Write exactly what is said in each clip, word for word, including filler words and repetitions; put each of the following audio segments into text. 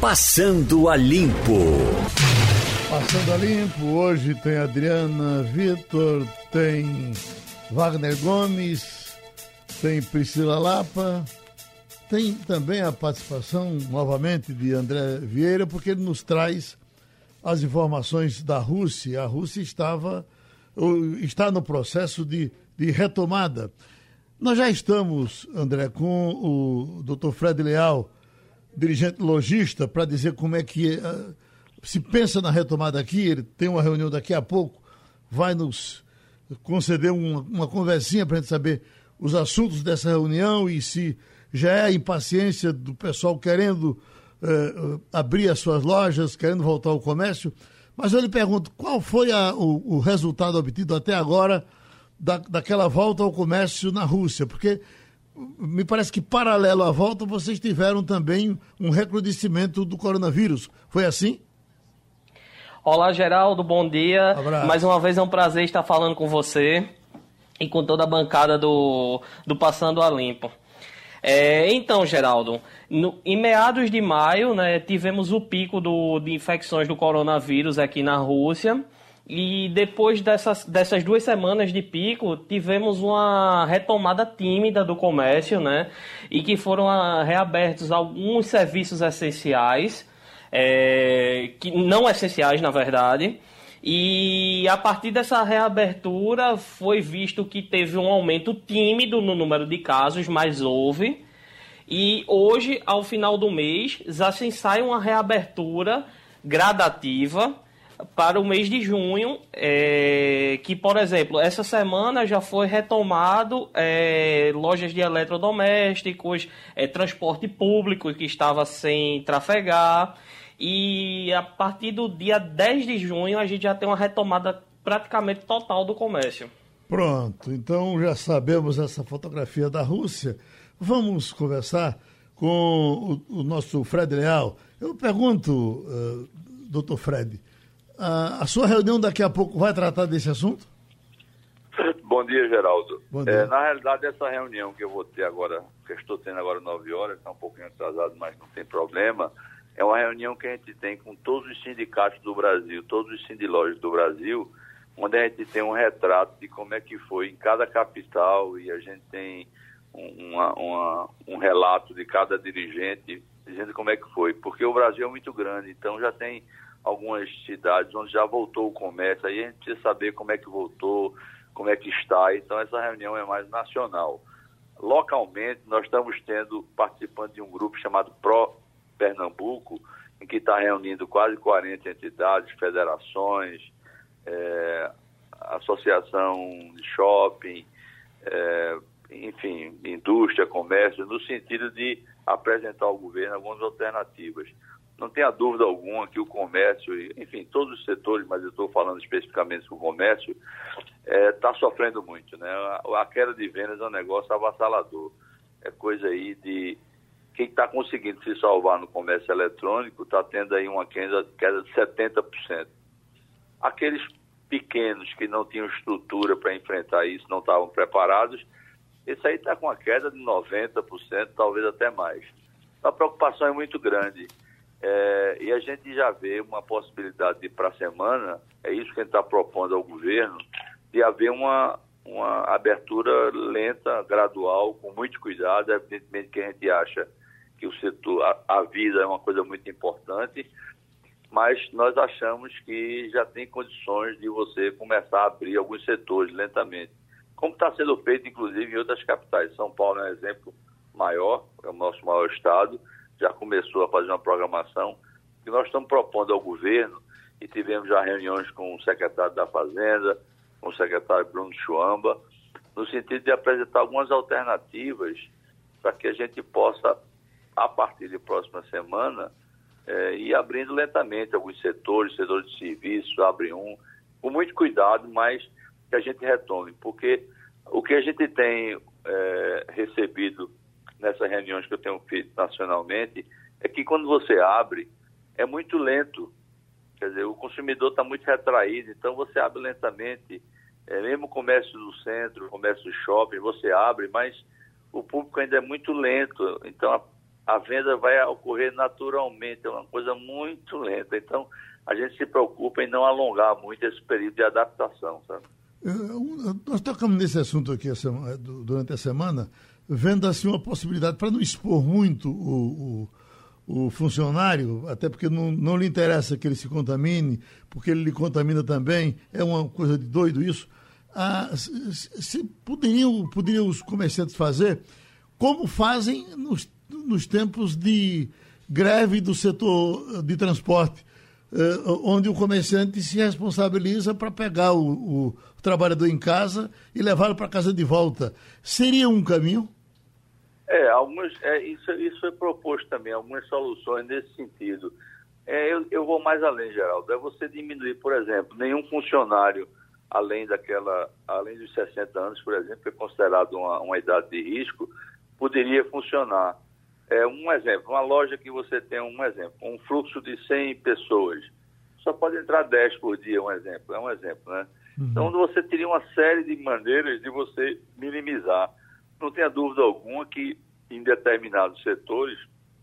Passando a Limpo. Passando a Limpo, hoje tem Adriana Vitor, tem Wagner Gomes, tem Priscila Lapa, tem também a participação novamente de André Vieira, porque ele nos traz as informações da Rússia. A Rússia estava, está no processo de, de retomada. Nós já estamos, André, com o doutor Fred Leal, dirigente logista, para dizer como é que uh, se pensa na retomada aqui. Ele tem uma reunião daqui a pouco, vai nos conceder uma, uma conversinha para a gente saber os assuntos dessa reunião e se já é a impaciência do pessoal querendo uh, uh, abrir as suas lojas, querendo voltar ao comércio. Mas eu lhe pergunto, qual foi a, o, o resultado obtido até agora da, daquela volta ao comércio na Rússia? Porque me parece que, paralelo à volta, vocês tiveram também um recrudescimento do coronavírus. Foi assim? Olá, Geraldo, bom dia. Abraço. Mais uma vez é um prazer estar falando com você e com toda a bancada do, do Passando a Limpo. É, então, Geraldo, no, em meados de maio, né, tivemos o pico do, de infecções do coronavírus aqui na Rússia. E depois dessas, dessas duas semanas de pico, tivemos uma retomada tímida do comércio, né? E que foram a, reabertos alguns serviços essenciais, é, que não essenciais, na verdade. E a partir dessa reabertura foi visto que teve um aumento tímido no número de casos, mas houve. E hoje, ao final do mês, já se sai uma reabertura gradativa para o mês de junho, é, que, por exemplo, essa semana já foi retomado é, lojas de eletrodomésticos, é, transporte público que estava sem trafegar, e a partir do dia dez de junho a gente já tem uma retomada praticamente total do comércio. Pronto, então já sabemos essa fotografia da Rússia. Vamos conversar com o, o nosso Fred Leal. Eu pergunto, uh, doutor Fred, a sua reunião daqui a pouco vai tratar desse assunto? Bom dia, Geraldo. Bom dia. É, na realidade, essa reunião que eu vou ter agora, que eu estou tendo agora nove horas, está um pouquinho atrasado, mas não tem problema, é uma reunião que a gente tem com todos os sindicatos do Brasil, todos os sindilógios do Brasil, onde a gente tem um retrato de como é que foi em cada capital e a gente tem uma, uma, um relato de cada dirigente dizendo como é que foi, porque o Brasil é muito grande, então já tem algumas cidades onde já voltou o comércio, aí a gente precisa saber como é que voltou, como é que está, então essa reunião é mais nacional. Localmente, nós estamos tendo, participando de um grupo chamado Pro Pernambuco, em que está reunindo quase quarenta entidades, federações, é, associação de shopping, é, enfim, indústria, comércio, no sentido de apresentar ao governo algumas alternativas. Não tenha dúvida alguma que o comércio, enfim, todos os setores, mas eu estou falando especificamente do comércio, está é, sofrendo muito, né? A, a queda de vendas é um negócio avassalador. É coisa aí de... Quem está conseguindo se salvar no comércio eletrônico está tendo aí uma queda, queda de setenta por cento. Aqueles pequenos que não tinham estrutura para enfrentar isso, não estavam preparados, esse aí está com uma queda de noventa por cento, talvez até mais. A preocupação é muito grande. É, e a gente já vê uma possibilidade de, para a semana, é isso que a gente está propondo ao governo, de haver uma, uma abertura lenta, gradual, com muito cuidado. Evidentemente que a gente acha que o setor, a, a vida é uma coisa muito importante, mas nós achamos que já tem condições de você começar a abrir alguns setores lentamente, como está sendo feito, inclusive, em outras capitais. São Paulo é um exemplo maior, é o nosso maior estado, já começou a fazer uma programação que nós estamos propondo ao governo, e tivemos já reuniões com o secretário da Fazenda, com o secretário Bruno Chuamba, no sentido de apresentar algumas alternativas para que a gente possa, a partir de próxima semana, é, ir abrindo lentamente alguns setores, setores de serviços, abre um, com muito cuidado, mas que a gente retome, porque o que a gente tem é, recebido nessas reuniões que eu tenho feito nacionalmente, é que quando você abre, é muito lento. Quer dizer, o consumidor está muito retraído, então você abre lentamente. É, mesmo o comércio do centro, o comércio do shopping, você abre, mas o público ainda é muito lento. Então, a venda vai ocorrer naturalmente, é uma coisa muito lenta. Então, a gente se preocupa em não alongar muito esse período de adaptação, sabe? Nós tocamos nesse assunto aqui durante a semana, vendo assim uma possibilidade, para não expor muito o, o, o funcionário, até porque não, não lhe interessa que ele se contamine, porque ele lhe contamina também, é uma coisa de doido isso. Ah, se, se poderiam, poderiam os comerciantes fazer como fazem nos, nos tempos de greve do setor de transporte, onde o comerciante se responsabiliza para pegar o, o, o trabalhador em casa e levá-lo para casa de volta. Seria um caminho? É, alguns, é isso, isso é proposto também, algumas soluções nesse sentido. É, eu, eu vou mais além, Geraldo. É você diminuir, por exemplo, nenhum funcionário, além daquela, além dos sessenta anos, por exemplo, que é considerado uma, uma idade de risco, poderia funcionar. É, um exemplo, uma loja que você tem, um exemplo, um fluxo de cem pessoas, só pode entrar dez por dia, um exemplo, é um exemplo, né? Uhum. Então, você teria uma série de maneiras de você minimizar. Não tenha dúvida alguma que, em determinados setores,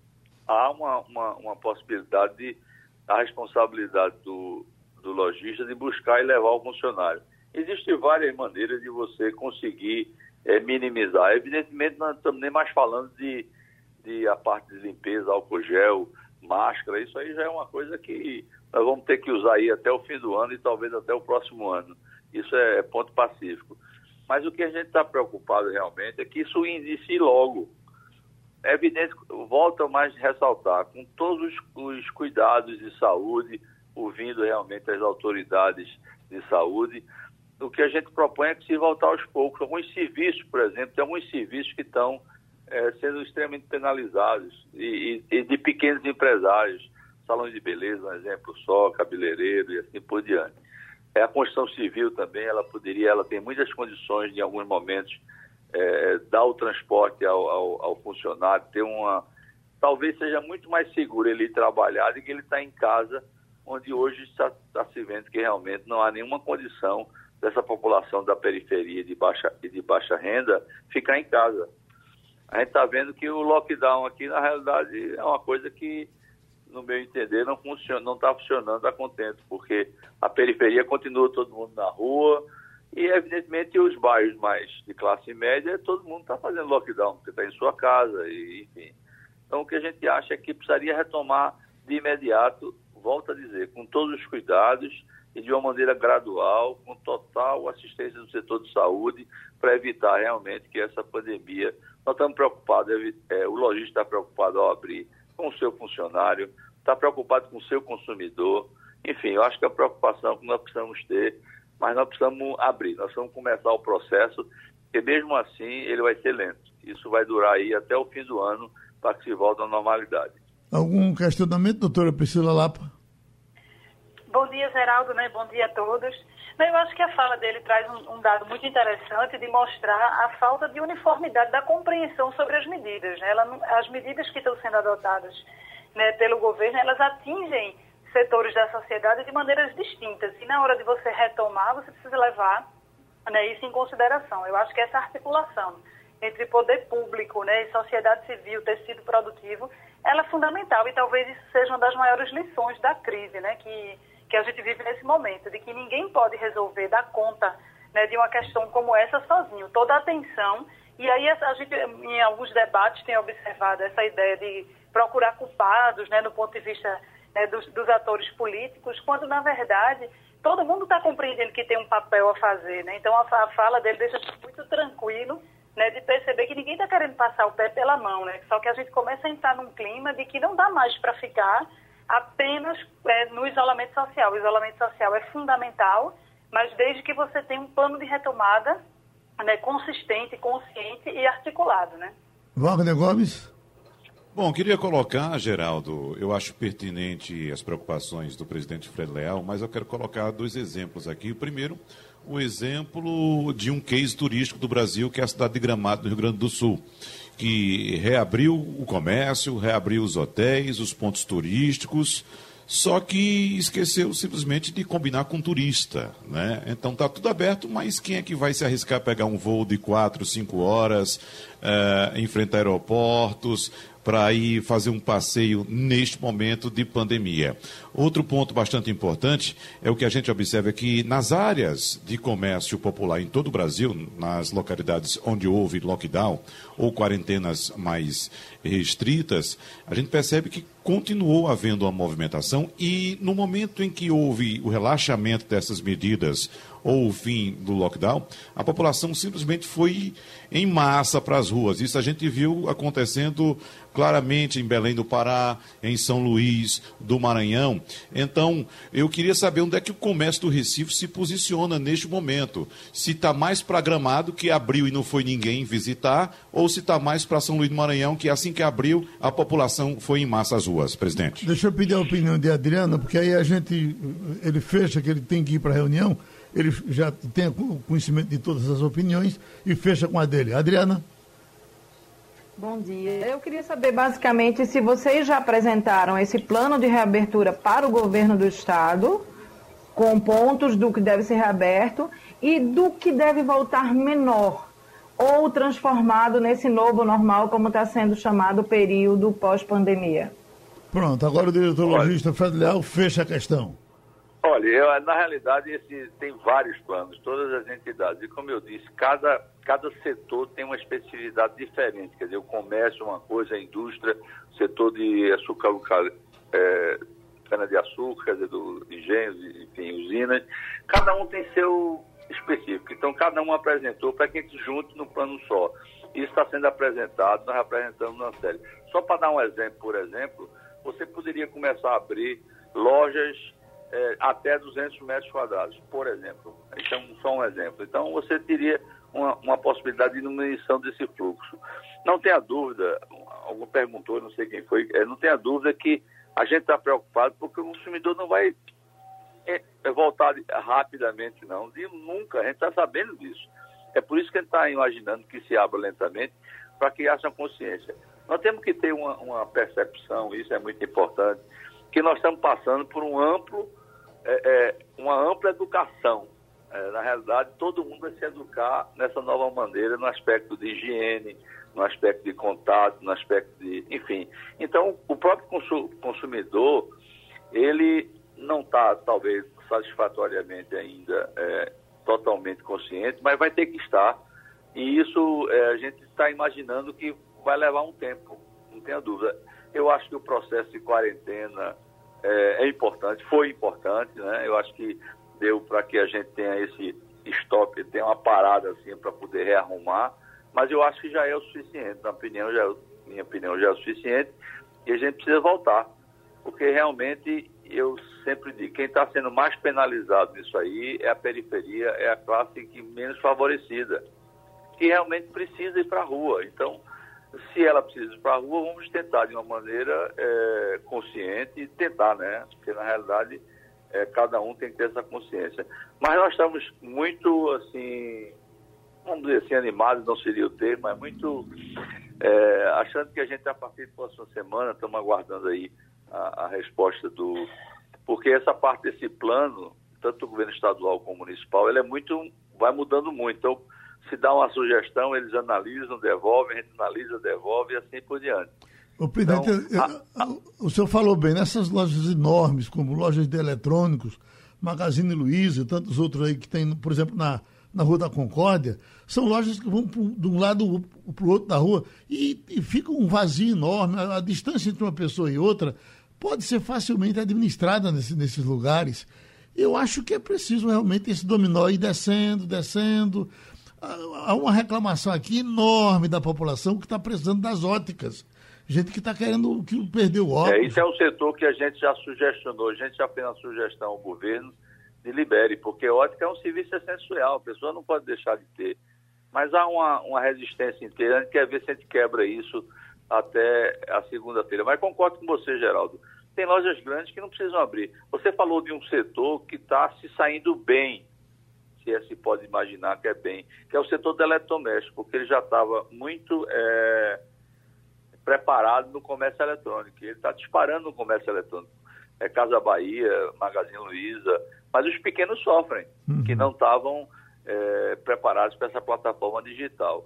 há uma, uma, uma possibilidade de a responsabilidade do, do lojista de buscar e levar o funcionário. Existem várias maneiras de você conseguir é, minimizar. Evidentemente, nós não estamos nem mais falando de de a parte de limpeza, álcool gel, máscara, isso aí já é uma coisa que nós vamos ter que usar aí até o fim do ano e talvez até o próximo ano. Isso é ponto pacífico. Mas o que a gente está preocupado realmente é que isso inicie logo. É evidente, volto a mais ressaltar, com todos os, os cuidados de saúde, ouvindo realmente as autoridades de saúde, o que a gente propõe é que se voltar aos poucos. Alguns serviços, por exemplo, tem alguns serviços que estão É, sendo extremamente penalizados, e, e, e de pequenos empresários, salões de beleza, um exemplo só, cabeleireiro e assim por diante. É, a construção civil também, ela poderia, ela tem muitas condições de, em alguns momentos, é, dar o transporte ao, ao, ao funcionário, ter uma... Talvez seja muito mais seguro ele trabalhar do que ele estar em casa, onde hoje está, está se vendo que realmente não há nenhuma condição dessa população da periferia de baixa, de baixa renda ficar em casa. A gente está vendo que o lockdown aqui, na realidade, é uma coisa que, no meu entender, não funciona, não está funcionando a contento, porque a periferia continua todo mundo na rua e, evidentemente, os bairros mais de classe média, todo mundo está fazendo lockdown, porque está em sua casa, e, enfim. Então, o que a gente acha é que precisaria retomar de imediato, volto a dizer, com todos os cuidados e de uma maneira gradual, com total assistência do setor de saúde, para evitar realmente que essa pandemia... Nós estamos preocupados, é, o lojista está preocupado ao abrir com o seu funcionário, está preocupado com o seu consumidor. Enfim, eu acho que é a preocupação que nós precisamos ter, mas nós precisamos abrir, nós precisamos começar o processo, porque mesmo assim ele vai ser lento. Isso vai durar aí até o fim do ano para que se volte à normalidade. Algum questionamento, doutora Priscila Lapa? Bom dia, Geraldo, né? Bom dia a todos. Eu acho que a fala dele traz um, um dado muito interessante de mostrar a falta de uniformidade da compreensão sobre as medidas. Né? Ela, as medidas que estão sendo adotadas, né, pelo governo, elas atingem setores da sociedade de maneiras distintas. E na hora de você retomar, você precisa levar, né, isso em consideração. Eu acho que essa articulação entre poder público, né, e sociedade civil, tecido produtivo, ela é fundamental. E talvez isso seja uma das maiores lições da crise, né, que... que a gente vive nesse momento, de que ninguém pode resolver, dar conta, né, de uma questão como essa sozinho. Toda a atenção, e aí a gente, em alguns debates, tem observado essa ideia de procurar culpados, né, do ponto de vista, né, dos, dos atores políticos, quando, na verdade, todo mundo está compreendendo que tem um papel a fazer. Né? Então, a, a fala dele deixa muito tranquilo, né, de perceber que ninguém está querendo passar o pé pela mão, né? Só que a gente começa a entrar num clima de que não dá mais para ficar apenas é, no isolamento social. O isolamento social é fundamental, mas desde que você tenha um plano de retomada, né, consistente, consciente e articulado, né? Wagner Gomes? Bom, queria colocar, Geraldo, eu acho pertinente as preocupações do presidente Fred Leal, mas eu quero colocar dois exemplos aqui. O primeiro, o exemplo de um case turístico do Brasil, que é a cidade de Gramado, do Rio Grande do Sul, que reabriu o comércio, reabriu os hotéis, os pontos turísticos, só que esqueceu simplesmente de combinar com turista, né? Então está tudo aberto, mas quem é que vai se arriscar a pegar um voo de quatro, cinco horas, uh, enfrentar aeroportos, para ir fazer um passeio neste momento de pandemia. Outro ponto bastante importante é o que a gente observa que nas áreas de comércio popular em todo o Brasil, nas localidades onde houve lockdown ou quarentenas mais restritas, a gente percebe que continuou havendo uma movimentação e no momento em que houve o relaxamento dessas medidas ou o fim do lockdown, a população simplesmente foi em massa para as ruas. Isso a gente viu acontecendo claramente em Belém do Pará, em São Luís do Maranhão. Então, eu queria saber onde é que o comércio do Recife se posiciona neste momento. Se está mais para Gramado, que abriu e não foi ninguém visitar, ou se está mais para São Luís do Maranhão, que assim que abriu, a população foi em massa às ruas, presidente. Deixa eu pedir a opinião de Adriana, porque aí a gente, ele fecha que ele tem que ir para a reunião, ele já tem conhecimento de todas as opiniões e fecha com a dele. Adriana? Bom dia. Eu queria saber, basicamente, se vocês já apresentaram esse plano de reabertura para o governo do Estado, com pontos do que deve ser reaberto e do que deve voltar menor ou transformado nesse novo normal, como está sendo chamado o período pós-pandemia. Pronto, agora o diretor logista Fred Leal fecha a questão. Olha, eu, na realidade, esse, tem vários planos, todas as entidades. E como eu disse, cada, cada setor tem uma especificidade diferente. Quer dizer, o comércio é uma coisa, a indústria, o setor de açúcar, é, cana-de-açúcar, quer dizer, do engenhos, enfim, usinas. Cada um tem seu específico. Então, cada um apresentou para que a gente junte no plano só. Isso está sendo apresentado, nós apresentamos na série. Só para dar um exemplo, por exemplo, você poderia começar a abrir lojas É, até duzentos metros quadrados, por exemplo. Então, só um exemplo. Então, você teria uma, uma possibilidade de diminuição desse fluxo. Não tenha dúvida, algum perguntou, não sei quem foi, é, não tenha dúvida que a gente está preocupado porque o consumidor não vai é, é voltar rapidamente, não. E nunca, a gente está sabendo disso. É por isso que a gente está imaginando que se abra lentamente para que haja consciência. Nós temos que ter uma, uma percepção, isso é muito importante, que nós estamos passando por um amplo, é, é, uma ampla educação. É, na realidade, todo mundo vai se educar nessa nova maneira, no aspecto de higiene, no aspecto de contato, no aspecto de... Enfim. Então, o próprio consumidor, ele não está, talvez, satisfatoriamente ainda é, totalmente consciente, mas vai ter que estar. E isso é, a gente está imaginando que vai levar um tempo, não tenha dúvida. Eu acho que o processo de quarentena é, é importante, foi importante, né? Eu acho que deu para que a gente tenha esse stop, tenha uma parada assim para poder rearrumar, mas eu acho que já é o suficiente, na opinião, já, minha opinião, já é o suficiente e a gente precisa voltar, porque realmente eu sempre digo, quem está sendo mais penalizado nisso aí é a periferia, é a classe que menos favorecida, que realmente precisa ir para a rua. Então, se ela precisa ir para a rua, vamos tentar de uma maneira é, consciente, tentar, né? Porque, na realidade, é, cada um tem que ter essa consciência. Mas nós estamos muito, assim, vamos dizer assim, animados, não seria o termo, mas muito é, achando que a gente, a partir da próxima semana, estamos aguardando aí a, a resposta do... Porque essa parte desse plano, tanto do governo estadual como municipal, ele é muito, vai mudando muito. Então, se dá uma sugestão, eles analisam, devolvem, a gente analisa, devolve e assim por diante. O presidente, então, a, a... o senhor falou bem, nessas lojas enormes, como lojas de eletrônicos, Magazine Luiza e tantos outros aí que tem, por exemplo, na, na Rua da Concórdia, são lojas que vão pro, de um lado para o outro da rua e, e fica um vazio enorme. A, a distância entre uma pessoa e outra pode ser facilmente administrada nesse, nesses lugares. Eu acho que é preciso realmente esse dominó ir descendo, descendo. Há uma reclamação aqui enorme da população que está precisando das óticas. Gente que está querendo que perder o óculos. É, isso é um setor que a gente já sugestionou, a gente já fez uma sugestão ao governo de libere, porque ótica é um serviço essencial, a pessoa não pode deixar de ter. Mas há uma, uma resistência inteira, a gente quer ver se a gente quebra isso até a segunda-feira. Mas concordo com você, Geraldo. Tem lojas grandes que não precisam abrir. Você falou de um setor que está se saindo bem, se é, se pode imaginar que é bem, que é o setor do eletrodoméstico, porque ele já estava muito é, preparado no comércio eletrônico. Ele está disparando no comércio eletrônico. É Casa Bahia, Magazine Luiza, mas os pequenos sofrem, uhum. que não estavam é, preparados para essa plataforma digital.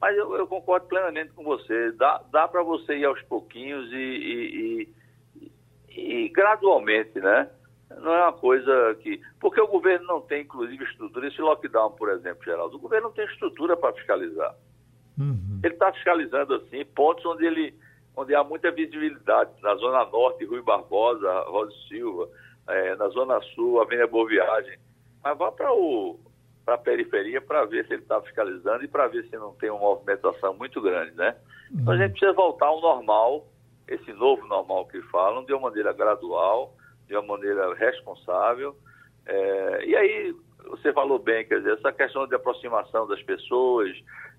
Mas eu, eu concordo plenamente com você. Dá, dá para você ir aos pouquinhos e, e, e, e gradualmente, né? Não é uma coisa que... Porque o governo não tem, inclusive, estrutura. Esse lockdown, por exemplo, Geraldo, o governo não tem estrutura para fiscalizar. Uhum. Ele está fiscalizando, assim, pontos onde, ele, onde há muita visibilidade. Na Zona Norte, Rui Barbosa, Rosa Silva, é, na Zona Sul, Avenida Boa Viagem. Mas vá para a periferia para ver se ele está fiscalizando e para ver se não tem uma movimentação muito grande, né? Uhum. Então a gente precisa voltar ao normal, esse novo normal que falam, de uma maneira gradual, de uma maneira responsável. É, e aí, você falou bem, quer dizer, essa questão de aproximação das pessoas,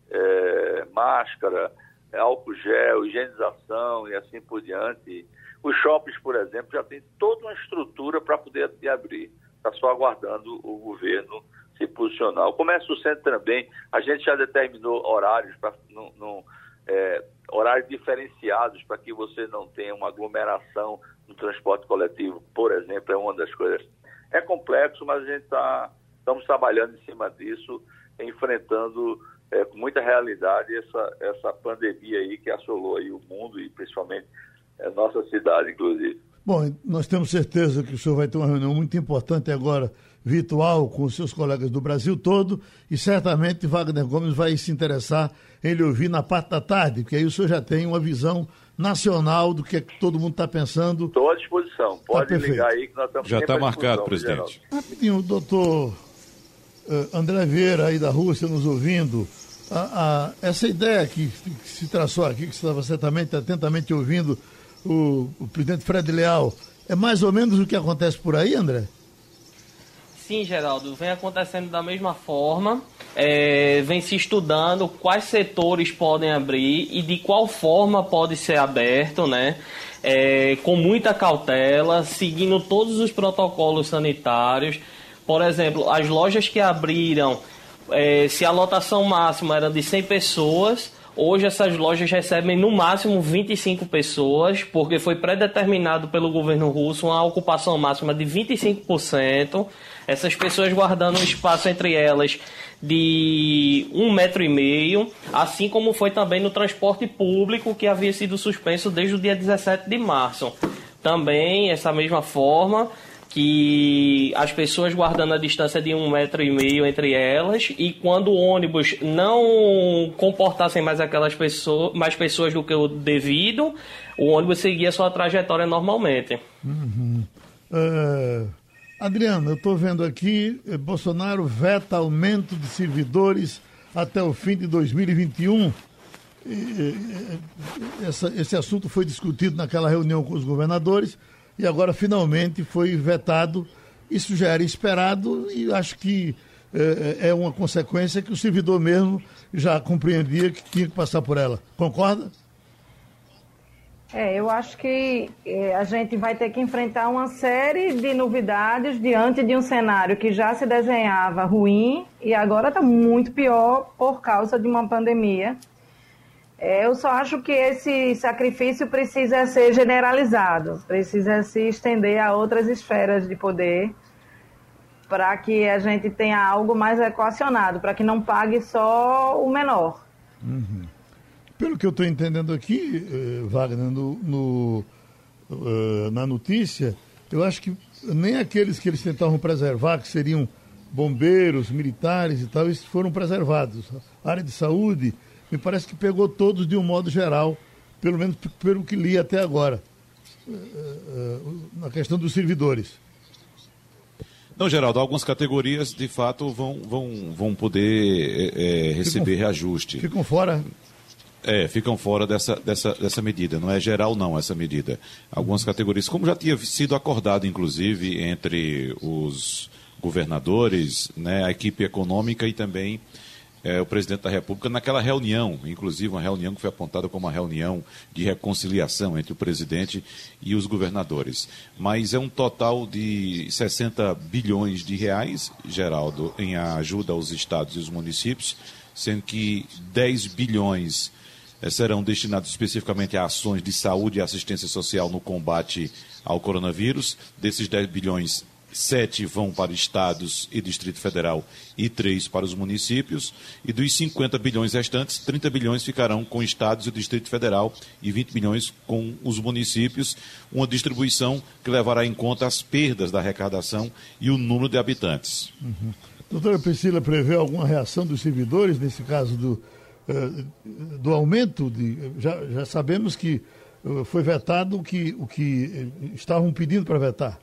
é, máscara, álcool gel, higienização e assim por diante. Os shoppings, por exemplo, já tem toda uma estrutura para poder abrir. Está só aguardando o governo se posicionar. O comércio do centro também, a gente já determinou horários, pra, num, num, é, horários diferenciados para que você não tenha uma aglomeração no transporte coletivo, por exemplo, é uma das coisas. É complexo, mas a gente está estamos trabalhando em cima disso, enfrentando é, com muita realidade essa, essa pandemia aí que assolou aí o mundo e principalmente a nossa cidade, inclusive. Bom, nós temos certeza que o senhor vai ter uma reunião muito importante agora, virtual, com os seus colegas do Brasil todo, e certamente Wagner Gomes vai se interessar em lhe ouvir na parte da tarde, porque aí o senhor já tem uma visão nacional do que, é que todo mundo está pensando. Estou à disposição, pode tá ligar aí que nós estamos já está marcado, presidente. Rapidinho, o doutor uh, André Vieira aí da Rússia nos ouvindo, a, a, essa ideia que, que se traçou aqui, que você estava certamente atentamente ouvindo o, o presidente Fred Leal, é mais ou menos o que acontece por aí, André? Sim, Geraldo, vem acontecendo da mesma forma, é, vem se estudando quais setores podem abrir e de qual forma pode ser aberto, né? É, com muita cautela, seguindo todos os protocolos sanitários. Por exemplo, as lojas que abriram, é, se a lotação máxima era de cem pessoas, hoje essas lojas recebem no máximo vinte e cinco pessoas, porque foi predeterminado pelo governo russo uma ocupação máxima de vinte e cinco por cento. Essas pessoas guardando um espaço entre elas de um metro e meio, assim como foi também no transporte público, que havia sido suspenso desde o dia dezessete de março. Também, essa mesma forma, que as pessoas guardando a distância de um metro e meio entre elas, e quando o ônibus não comportassem mais aquelas pessoas, mais pessoas do que o devido, o ônibus seguia sua trajetória normalmente. Uhum. Uh... Adriano, eu estou vendo aqui, eh, Bolsonaro veta aumento de servidores até o fim de dois mil e vinte e um. E, e, essa, esse assunto foi discutido naquela reunião com os governadores e agora finalmente foi vetado. Isso já era esperado e acho que eh, é uma consequência que o servidor mesmo já compreendia que tinha que passar por ela. Concorda? É, eu acho que é, a gente vai ter que enfrentar uma série de novidades diante de um cenário que já se desenhava ruim e agora está muito pior por causa de uma pandemia. É, eu só acho que esse sacrifício precisa ser generalizado, precisa se estender a outras esferas de poder para que a gente tenha algo mais equacionado, para que não pague só o menor. Uhum. Pelo que eu estou entendendo aqui, eh, Wagner, no, no, uh, na notícia, eu acho que nem aqueles que eles tentavam preservar, que seriam bombeiros, militares e tal, esses foram preservados. A área de saúde, me parece que pegou todos de um modo geral, pelo menos pelo que li até agora, uh, uh, na questão dos servidores. Não, Geraldo, algumas categorias, de fato, vão, vão, vão poder é, receber ficam, reajuste. Ficam fora? É, ficam fora dessa, dessa, dessa medida. Não é geral, não, essa medida. Algumas categorias, como já tinha sido acordado, inclusive, entre os governadores, né, a equipe econômica e também é, o presidente da República, naquela reunião, inclusive uma reunião que foi apontada como uma reunião de reconciliação entre o presidente e os governadores. Mas é um total de sessenta bilhões de reais, Geraldo, em ajuda aos estados e os municípios, sendo que dez bilhões serão destinados especificamente a ações de saúde e assistência social no combate ao coronavírus. Desses dez bilhões, sete vão para estados e Distrito Federal e três para os municípios. E dos cinquenta bilhões restantes, trinta bilhões ficarão com estados e o Distrito Federal e vinte bilhões com os municípios. Uma distribuição que levará em conta as perdas da arrecadação e o número de habitantes. Uhum. Doutora Priscila, prevê alguma reação dos servidores nesse caso do, uh, do aumento? De, já, já sabemos que uh, foi vetado o que, o que estavam pedindo para vetar.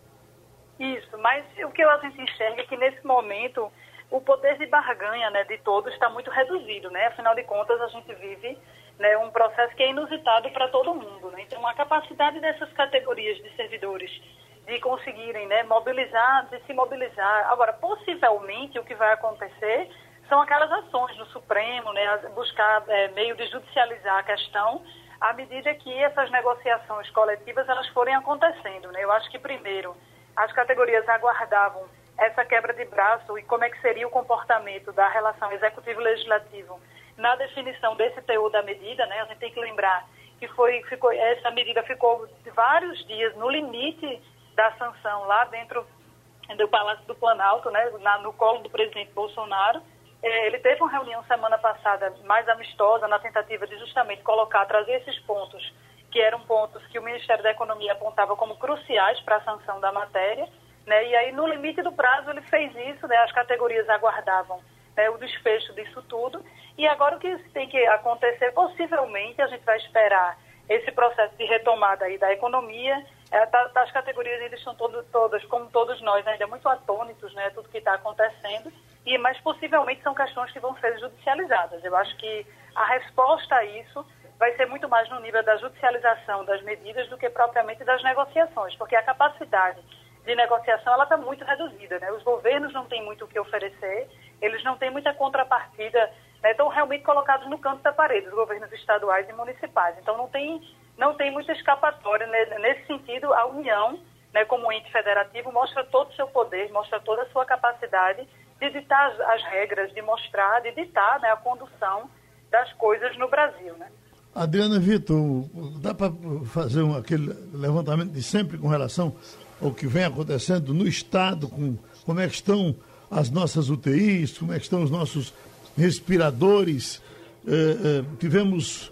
Isso, mas o que a gente enxerga é que nesse momento o poder de barganha, né, de todos está muito reduzido, né? Afinal de contas, a gente vive, né, um processo que é inusitado para todo mundo, né? Então, a capacidade dessas categorias de servidores de conseguirem, né, mobilizar, de se mobilizar. Agora, possivelmente, o que vai acontecer são aquelas ações no Supremo, né, buscar é, meio de judicializar a questão à medida que essas negociações coletivas elas forem acontecendo, né? Eu acho que, primeiro, as categorias aguardavam essa quebra de braço e como é que seria o comportamento da relação executivo-legislativo na definição desse teor da medida, né? A gente tem que lembrar que foi, ficou, essa medida ficou vários dias no limite da sanção lá dentro do Palácio do Planalto, né, na, no colo do presidente Bolsonaro. É, ele teve uma reunião semana passada mais amistosa na tentativa de justamente colocar, trazer esses pontos, que eram pontos que o Ministério da Economia apontava como cruciais para a sanção da matéria, né, e aí no limite do prazo ele fez isso, né, as categorias aguardavam, né, o desfecho disso tudo, e agora o que tem que acontecer, possivelmente a gente vai esperar esse processo de retomada aí da economia. É, tá, as categorias ainda estão todo, todas, como todos nós, ainda muito atônitos, né, tudo que está acontecendo, e, mas possivelmente são questões que vão ser judicializadas. Eu acho que a resposta a isso vai ser muito mais no nível da judicialização das medidas do que propriamente das negociações, porque a capacidade de negociação ela está muito reduzida, né? Os governos não têm muito o que oferecer, eles não têm muita contrapartida, né? Estão realmente colocados no canto da parede, os governos estaduais e municipais. Então não tem, não tem muita escapatória, né? Nesse sentido, a União, né, como ente federativo, mostra todo o seu poder, mostra toda a sua capacidade de ditar as, as regras, de mostrar, de ditar, né, a condução das coisas no Brasil, né? Adriana Vitor, dá para fazer um, aquele levantamento de sempre com relação ao que vem acontecendo no Estado, com como é que estão as nossas U T Is, como é que estão os nossos respiradores? Eh, eh, tivemos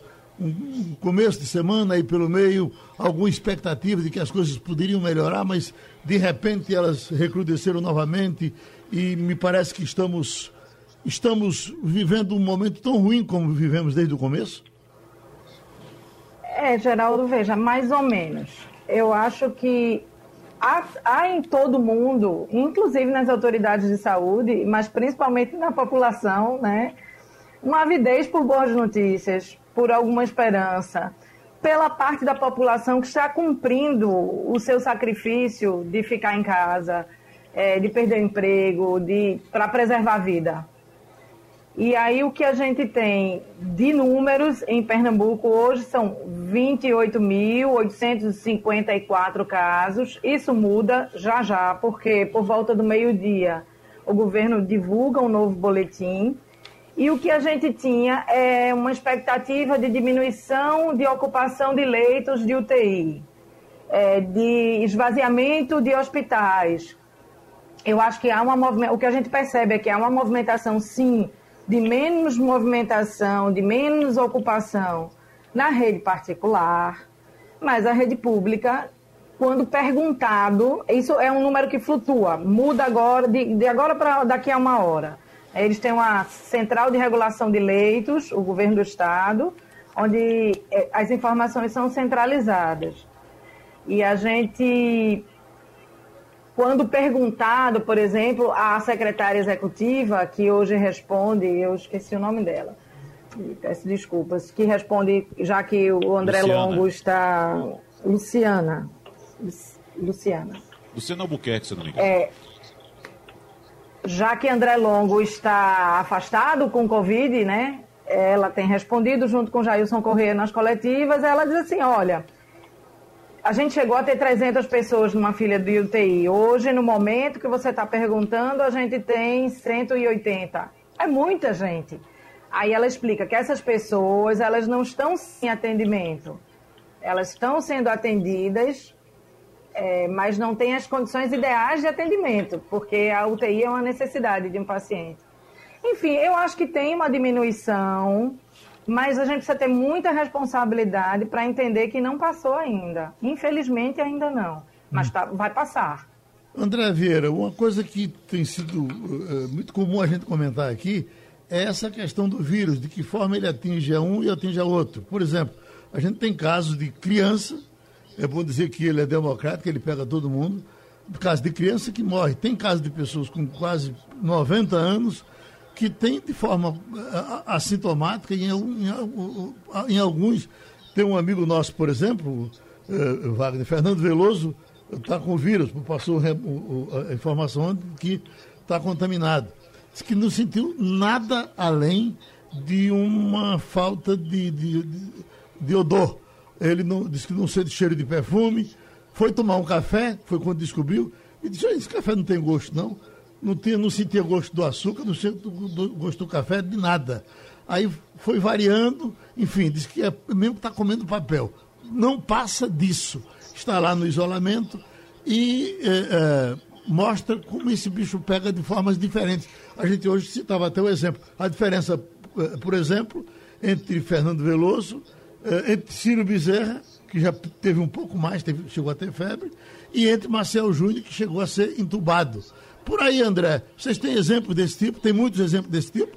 um começo de semana aí pelo meio, alguma expectativa de que as coisas poderiam melhorar, mas de repente elas recrudesceram novamente e me parece que estamos, estamos vivendo um momento tão ruim como vivemos desde o começo. É, Geraldo, veja, mais ou menos. Eu acho que há, há em todo mundo, inclusive nas autoridades de saúde, mas principalmente na população, né, uma avidez por boas notícias, por alguma esperança, pela parte da população que está cumprindo o seu sacrifício de ficar em casa, é, de perder o emprego, de, para preservar a vida. E aí o que a gente tem de números em Pernambuco hoje são vinte e oito mil oitocentos e cinquenta e quatro casos. Isso muda já já, porque por volta do meio-dia o governo divulga um novo boletim. E o que a gente tinha é uma expectativa de diminuição de ocupação de leitos de U T I, é, de esvaziamento de hospitais. Eu acho que há uma movimentação, o que a gente percebe é que há uma movimentação, sim, de menos movimentação, de menos ocupação na rede particular, mas a rede pública, quando perguntado, isso é um número que flutua, muda agora, de, de agora para daqui a uma hora. Eles têm uma central de regulação de leitos, o governo do estado, onde as informações são centralizadas. E a gente, quando perguntado, por exemplo, a secretária executiva, que hoje responde, eu esqueci o nome dela, peço desculpas, que responde, já que o André Luciana. Longo está... Luciana. Luciana. Luciana Albuquerque, se não me engano. É, já que André Longo está afastado com Covid, né? Ela tem respondido junto com Jailson Corrêa nas coletivas, ela diz assim, olha, a gente chegou a ter trezentas pessoas numa fila de U T I. Hoje, no momento que você está perguntando, a gente tem cento e oitenta. É muita gente. Aí ela explica que essas pessoas, elas não estão sem atendimento. Elas estão sendo atendidas é, mas não tem as condições ideais de atendimento, porque a U T I é uma necessidade de um paciente. Enfim, eu acho que tem uma diminuição, mas a gente precisa ter muita responsabilidade para entender que não passou ainda. Infelizmente, ainda não, mas tá, vai passar. André Vieira, uma coisa que tem sido uh, muito comum a gente comentar aqui é essa questão do vírus, de que forma ele atinge a um e atinge a outro. Por exemplo, a gente tem casos de criança, é bom dizer que ele é democrático, ele pega todo mundo, caso de criança que morre. Tem casos de pessoas com quase noventa anos que tem de forma assintomática, e em, em, em alguns, tem um amigo nosso, por exemplo, uh, Wagner, Fernando Veloso, está com vírus, passou a informação de que está contaminado. Diz que não sentiu nada além de uma falta de, de, de, de odor. Ele não, disse que não sente cheiro de perfume, foi tomar um café, foi quando descobriu, e disse, esse café não tem gosto não, não, tinha, não sentia gosto do açúcar, não sentia gosto do café, de nada. Aí foi variando, enfim, disse que é mesmo que está comendo papel. Não passa disso. Está lá no isolamento e é, é, mostra como esse bicho pega de formas diferentes. A gente hoje citava até o exemplo. A diferença, por exemplo, entre Fernando Veloso, é, entre Ciro Bezerra, que já teve um pouco mais, teve, chegou a ter febre, e entre Marcel Júnior, que chegou a ser entubado. Por aí, André, vocês têm exemplos desse tipo? Tem muitos exemplos desse tipo?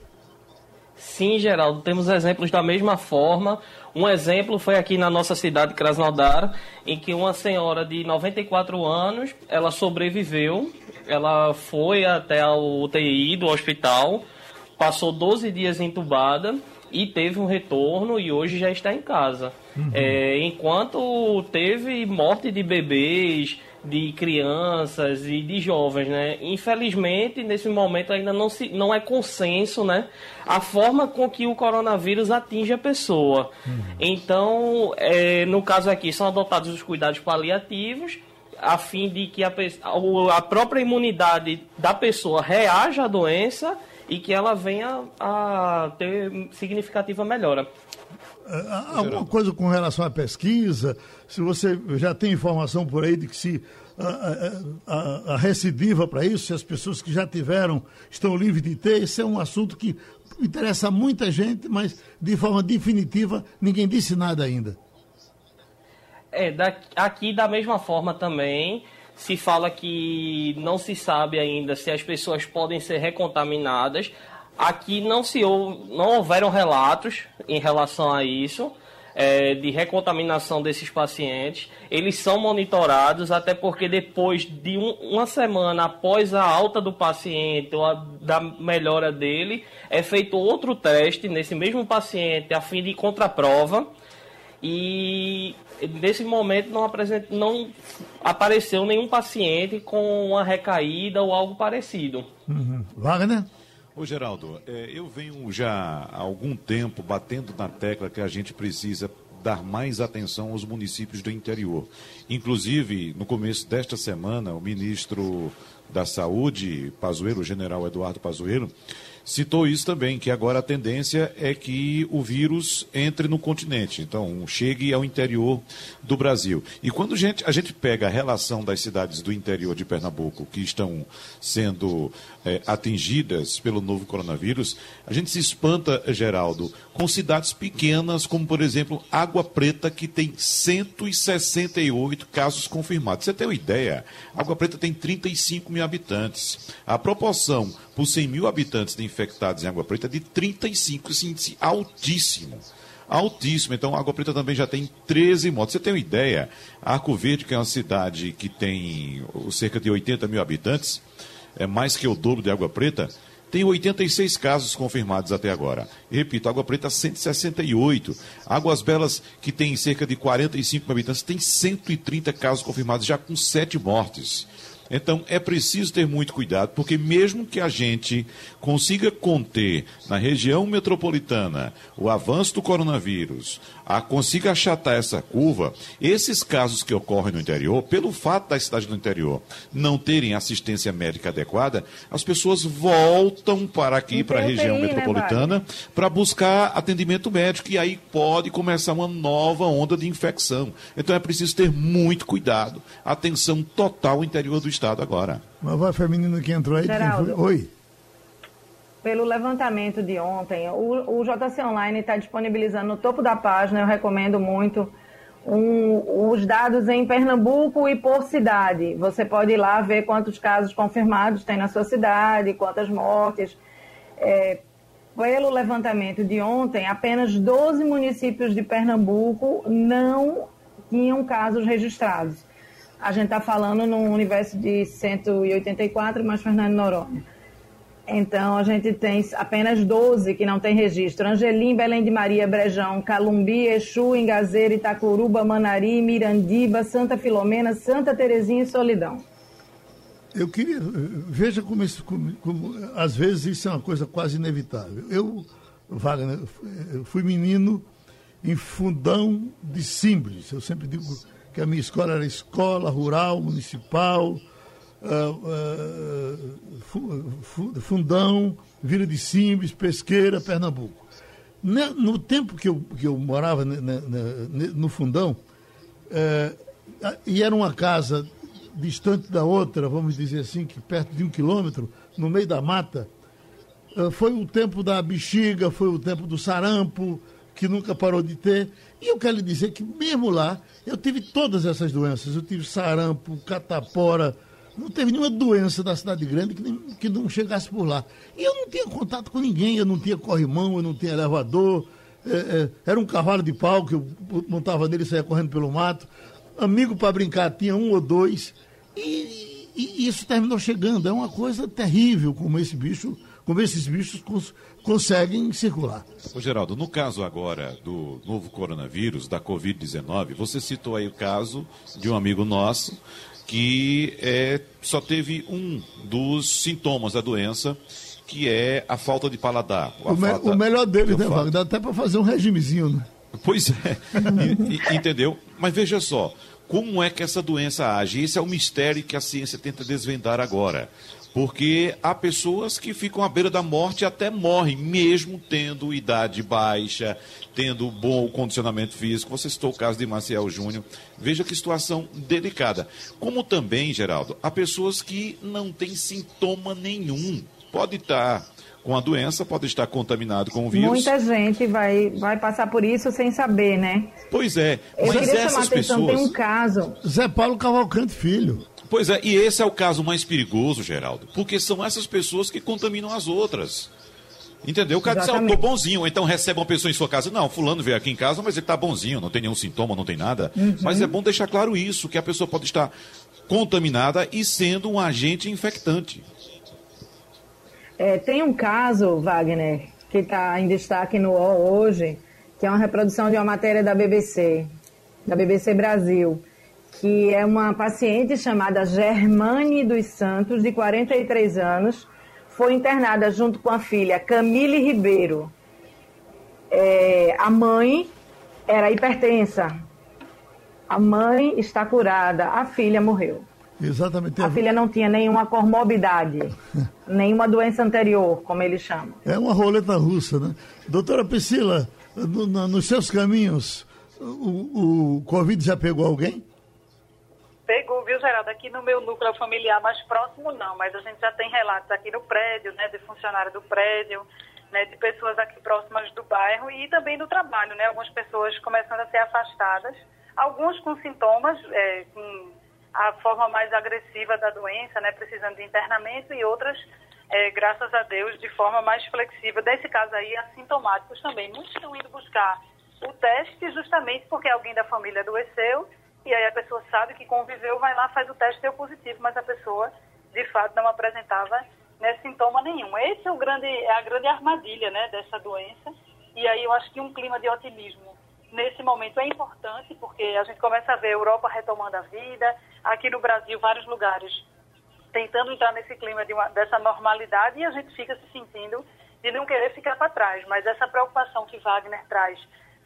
Sim, Geraldo, temos exemplos da mesma forma. Um exemplo foi aqui na nossa cidade, Krasnodar, em que uma senhora de noventa e quatro anos, ela sobreviveu, ela foi até a U T I do hospital, passou doze dias entubada e teve um retorno e hoje já está em casa. Uhum. É, enquanto teve morte de bebês, de crianças e de jovens, né? Infelizmente, nesse momento ainda não, se, não é consenso, né? A forma com que o coronavírus atinge a pessoa. Uhum. Então, é, no caso aqui, são adotados os cuidados paliativos, a fim de que a, a própria imunidade da pessoa reaja à doença e que ela venha a ter significativa melhora. Alguma coisa com relação à pesquisa, se você já tem informação por aí de que se a, a, a, a recidiva para isso, se as pessoas que já tiveram estão livres de ter, esse é um assunto que interessa a muita gente, mas de forma definitiva ninguém disse nada ainda. É, daqui, aqui da mesma forma também se fala que não se sabe ainda se as pessoas podem ser recontaminadas. Aqui não, se houve, não houveram relatos em relação a isso, é, de recontaminação desses pacientes. Eles são monitorados, até porque depois de um, uma semana após a alta do paciente ou a, da melhora dele, é feito outro teste nesse mesmo paciente a fim de contraprova. E nesse momento não, apresent, não apareceu nenhum paciente com uma recaída ou algo parecido. Uhum. Wagner? Ô Geraldo, é, eu venho já há algum tempo batendo na tecla que a gente precisa dar mais atenção aos municípios do interior. Inclusive, no começo desta semana, o ministro da Saúde, Pazuello, o general Eduardo Pazuello, citou isso também, que agora a tendência é que o vírus entre no continente, então chegue ao interior do Brasil. E quando a gente, a gente pega a relação das cidades do interior de Pernambuco que estão sendo é, atingidas pelo novo coronavírus, a gente se espanta, Geraldo, com cidades pequenas, como por exemplo Água Preta, que tem cento e sessenta e oito casos confirmados. Você tem uma ideia? Água Preta tem trinta e cinco mil habitantes. A proporção por cem mil habitantes de infectados em Água Preta é de trinta e cinco, esse índice altíssimo. Altíssimo. Então, Água Preta também já tem treze mortes. Você tem uma ideia? Arco Verde, que é uma cidade que tem cerca de oitenta mil habitantes, é mais que o dobro de Água Preta, tem oitenta e seis casos confirmados até agora. E, repito, Água Preta cento e sessenta e oito. Águas Belas, que tem cerca de quarenta e cinco mil habitantes, tem cento e trinta casos confirmados, já com sete mortes. Então, é preciso ter muito cuidado, porque mesmo que a gente consiga conter na região metropolitana o avanço do coronavírus, a, consiga achatar essa curva, esses casos que ocorrem no interior, pelo fato das cidades do interior não terem assistência médica adequada, as pessoas voltam para aqui, para a região metropolitana, né, para buscar atendimento médico, e aí pode começar uma nova onda de infecção. Então é preciso ter muito cuidado. Atenção total ao interior do estado agora. Uma voz feminina que entrou aí. Geraldo, Oi. Pelo levantamento de ontem, o, o J C Online está disponibilizando no topo da página, eu recomendo muito, um, os dados em Pernambuco e por cidade. Você pode ir lá ver quantos casos confirmados tem na sua cidade, quantas mortes. É, pelo levantamento de ontem, apenas doze municípios de Pernambuco não tinham casos registrados. A gente está falando num universo de cento e oitenta e quatro, mais Fernando Noronha. Então, a gente tem apenas doze que não tem registro. Angelim, Belém de Maria, Brejão, Calumbi, Exu, Engazeira, Itacuruba, Manari, Mirandiba, Santa Filomena, Santa Terezinha e Solidão. Eu queria... Veja como, isso, como, como às vezes isso é uma coisa quase inevitável. Eu, Wagner, eu fui menino em Fundão de Simples. Eu sempre digo que a minha escola era escola rural, municipal... Uh, uh, Fundão, Vila de Simples, Pesqueira, Pernambuco. No tempo que eu, que eu morava no Fundão, uh, e era uma casa distante da outra, vamos dizer assim, que perto de um quilômetro, no meio da mata, uh, foi o tempo da bexiga, foi o tempo do sarampo, que nunca parou de ter. E eu quero lhe dizer que mesmo lá, eu tive todas essas doenças. Eu tive sarampo, catapora. Não teve nenhuma doença da cidade grande que, nem, que não chegasse por lá. E eu não tinha contato com ninguém, eu não tinha corrimão, eu não tinha elevador. É, é, era um cavalo de pau que eu montava nele e saía correndo pelo mato. Amigo para brincar tinha um ou dois. E, e isso terminou chegando. É uma coisa terrível como esse bicho, como esses bichos cons, conseguem circular. Ô Geraldo, no caso agora do novo coronavírus, da covid dezenove, você citou aí o caso de um amigo nosso que é, só teve um dos sintomas da doença, que é a falta de paladar. O, me, falta, o melhor dele, né, Wagner? Dá até para fazer um regimezinho, né? Pois é, e, e, entendeu? Mas veja só, como é que essa doença age? Esse é o mistério que a ciência tenta desvendar agora. Porque há pessoas que ficam à beira da morte e até morrem, mesmo tendo idade baixa, tendo bom condicionamento físico. Você citou o caso de Maciel Júnior. Veja que situação delicada. Como também, Geraldo, há pessoas que não têm sintoma nenhum. Pode estar com a doença, pode estar contaminado com o vírus. Muita gente vai, vai passar por isso sem saber, né? Pois é. Eu mas queria essas chamar a atenção, pessoas... tem um caso... Zé Paulo Cavalcante Filho. Pois é, e esse é o caso mais perigoso, Geraldo, porque são essas pessoas que contaminam as outras. Entendeu? O cara diz, ah, eu tô bonzinho, então recebe uma pessoa em sua casa. Não, fulano veio aqui em casa, mas ele tá bonzinho, não tem nenhum sintoma, não tem nada. Uhum. Mas é bom deixar claro isso, que a pessoa pode estar contaminada e sendo um agente infectante. É, tem um caso, Wagner, que está em destaque no U O L hoje, que é uma reprodução de uma matéria da B B C, da B B C Brasil, que é uma paciente chamada Germane dos Santos, de quarenta e três anos, foi internada junto com a filha Camille Ribeiro. É, a mãe era hipertensa. A mãe está curada, a filha morreu. Exatamente. A filha não tinha nenhuma comorbidade, nenhuma doença anterior, como eles chamam. É uma roleta russa, né? Doutora Priscila, no, no, nos seus caminhos, o, o Covid já pegou alguém? Pegou, viu, Geraldo? Aqui no meu núcleo familiar mais próximo, não, mas a gente já tem relatos aqui no prédio, né, de funcionário do prédio, né, de pessoas aqui próximas do bairro e também do trabalho, né, algumas pessoas começando a ser afastadas, alguns com sintomas, é, com a forma mais agressiva da doença, né, precisando de internamento, e outras, é, graças a Deus, de forma mais flexível. Nesse caso aí, assintomáticos também. Muitos estão indo buscar o teste justamente porque alguém da família adoeceu, e aí a pessoa sabe que conviveu, vai lá, faz o teste, deu positivo, mas a pessoa, de fato, não apresentava, né, sintoma nenhum. Esse é, o grande, é a grande armadilha, né, dessa doença. E aí eu acho que um clima de otimismo nesse momento é importante, porque a gente começa a ver a Europa retomando a vida, aqui no Brasil, vários lugares tentando entrar nesse clima de uma, dessa normalidade, e a gente fica se sentindo de não querer ficar para trás. Mas essa preocupação que Wagner traz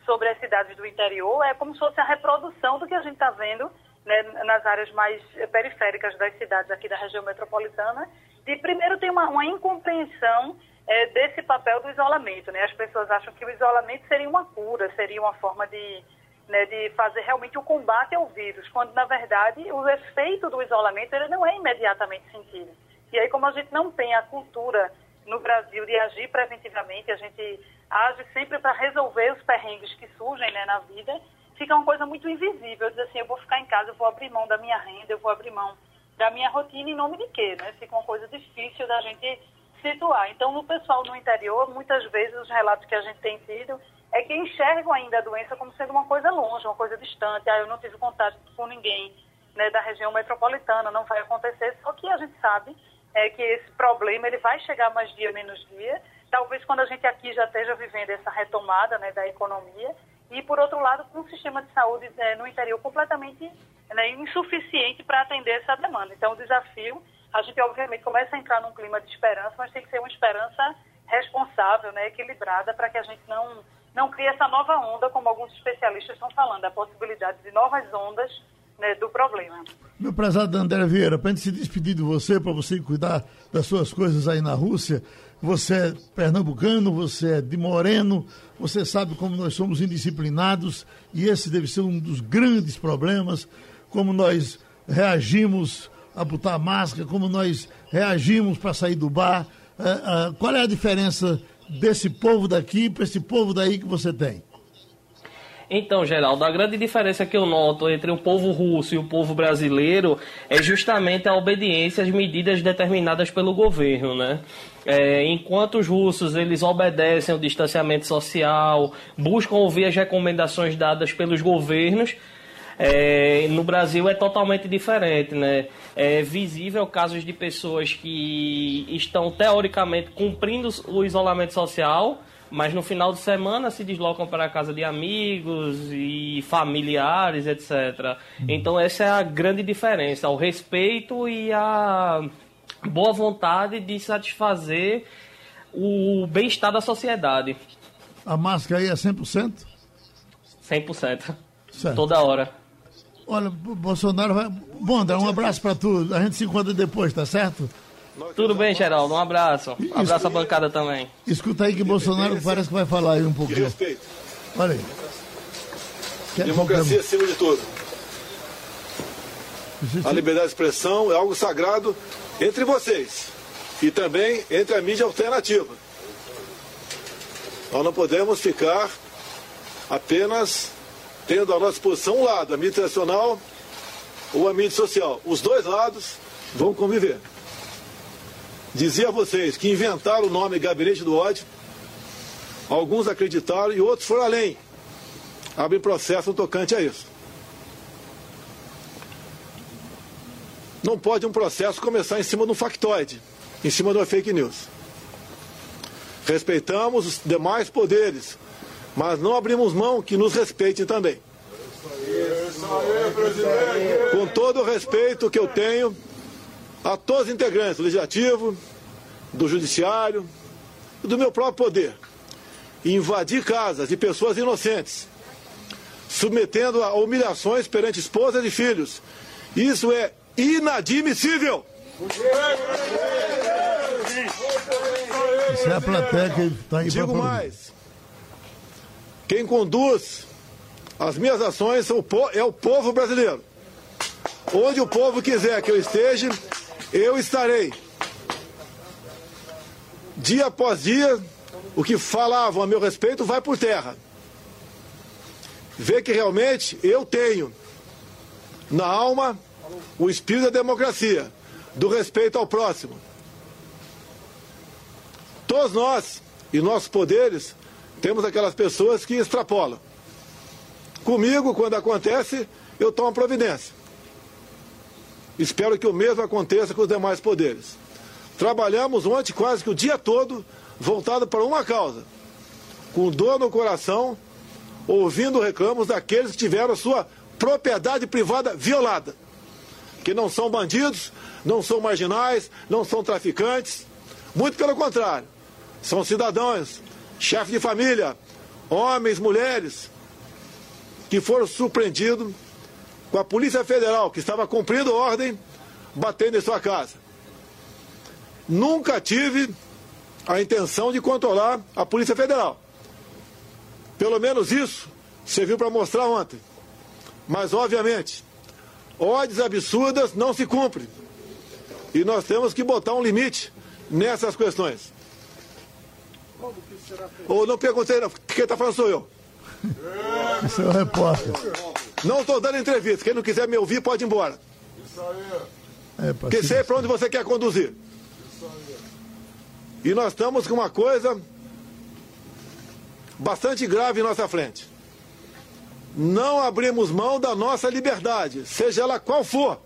sobre as cidades do interior é como se fosse a reprodução do que a gente está vendo, né, nas áreas mais periféricas das cidades aqui da região metropolitana. De primeiro tem uma, uma incompreensão é, desse papel do isolamento, né? As pessoas acham que o isolamento seria uma cura, seria uma forma de, né, de fazer realmente o combate ao vírus, quando na verdade o efeito do isolamento ele não é imediatamente sentido. E aí, como a gente não tem a cultura no Brasil de agir preventivamente, a gente age sempre para resolver os perrengues que surgem, né, na vida, fica uma coisa muito invisível. Dizer assim, eu vou ficar em casa, eu vou abrir mão da minha renda, eu vou abrir mão da minha rotina em nome de quê, né? Fica uma coisa difícil da gente situar. Então, no pessoal no interior, muitas vezes os relatos que a gente tem tido é que enxergam ainda a doença como sendo uma coisa longe, uma coisa distante. Ah, eu não tive contato com ninguém, né, da região metropolitana, não vai acontecer. Só que a gente sabe é, que esse problema ele vai chegar mais dia, menos dia. Talvez quando a gente aqui já esteja vivendo essa retomada, né, da economia. E, por outro lado, com um sistema de saúde é, no interior completamente, né, insuficiente para atender essa demanda. Então, o desafio, a gente, obviamente, começa a entrar num clima de esperança, mas tem que ser uma esperança responsável, né, equilibrada, para que a gente não, não crie essa nova onda, como alguns especialistas estão falando, a possibilidade de novas ondas, né, do problema. Meu prezado André Vieira, para a gente se despedir de você, para você cuidar das suas coisas aí na Rússia, você é pernambucano, você é de Moreno, você sabe como nós somos indisciplinados e esse deve ser um dos grandes problemas, como nós reagimos a botar máscara, como nós reagimos para sair do bar. Uh, uh, qual é a diferença desse povo daqui para esse povo daí que você tem? Então, Geraldo, a grande diferença que eu noto entre o povo russo e o povo brasileiro é justamente a obediência às medidas determinadas pelo governo, né? É, enquanto os russos eles obedecem ao distanciamento social, buscam ouvir as recomendações dadas pelos governos, é, no Brasil é totalmente diferente, né? É visível casos de pessoas que estão teoricamente cumprindo o isolamento social, mas no final de semana se deslocam para a casa de amigos e familiares, etcétera. Então essa é a grande diferença, o respeito e a boa vontade de satisfazer o bem-estar da sociedade. A máscara aí é cem por cento? cem por cento. Certo. Toda hora. Olha, Bolsonaro vai... Bom, André, um abraço para tu. A gente se encontra depois, tá certo? Tudo bem, Geraldo. Um abraço. Um abraço Escuta... à bancada também. Escuta aí que Bolsonaro parece que vai falar aí um pouquinho. Respeito. Olha aí. Quer Democracia problema? Acima de tudo. Justi... A liberdade de expressão é algo sagrado entre vocês e também entre a mídia alternativa. Nós não podemos ficar apenas tendo à nossa disposição um lado, a mídia tradicional ou a mídia social. Os dois lados vão conviver. Dizia a vocês que inventaram o nome Gabinete do Ódio, alguns acreditaram e outros foram além. Abrem processo no tocante a isso. Não pode um processo começar em cima de um factoide, em cima de uma fake news. Respeitamos os demais poderes, mas não abrimos mão que nos respeitem também. Com todo o respeito que eu tenho a todos os integrantes do Legislativo, do Judiciário e do meu próprio poder, invadir casas de pessoas inocentes, submetendo a humilhações perante esposas e filhos, isso é inadmissível. Isso é a plateia que está aí. Digo mais, quem conduz as minhas ações são o po- é o povo brasileiro. Onde o povo quiser que eu esteja, eu estarei. Dia após dia, o que falavam a meu respeito vai por terra. Vê que realmente eu tenho na alma o espírito da democracia, do respeito ao próximo. Todos nós e nossos poderes temos aquelas pessoas que extrapolam. Comigo, quando acontece, eu tomo providência. Espero que o mesmo aconteça com os demais poderes. Trabalhamos ontem quase que o dia todo voltado para uma causa, com dor no coração, ouvindo reclamos daqueles que tiveram sua propriedade privada violada, que não são bandidos, não são marginais, não são traficantes, muito pelo contrário, são cidadãos, chefes de família, homens, mulheres, que foram surpreendidos com a Polícia Federal, que estava cumprindo ordem, batendo em sua casa. Nunca tive a intenção de controlar a Polícia Federal. Pelo menos isso serviu para mostrar ontem. Mas, obviamente, ordens absurdas não se cumprem. E nós temos que botar um limite nessas questões. Ou não perguntei, não. Quem está falando sou eu. Esse é o repórter. Não estou dando entrevista. Quem não quiser me ouvir pode ir embora. Isso aí. É, Porque sei para onde você quer conduzir. Isso aí. E nós estamos com uma coisa bastante grave em nossa frente. Não abrimos mão da nossa liberdade, seja ela qual for.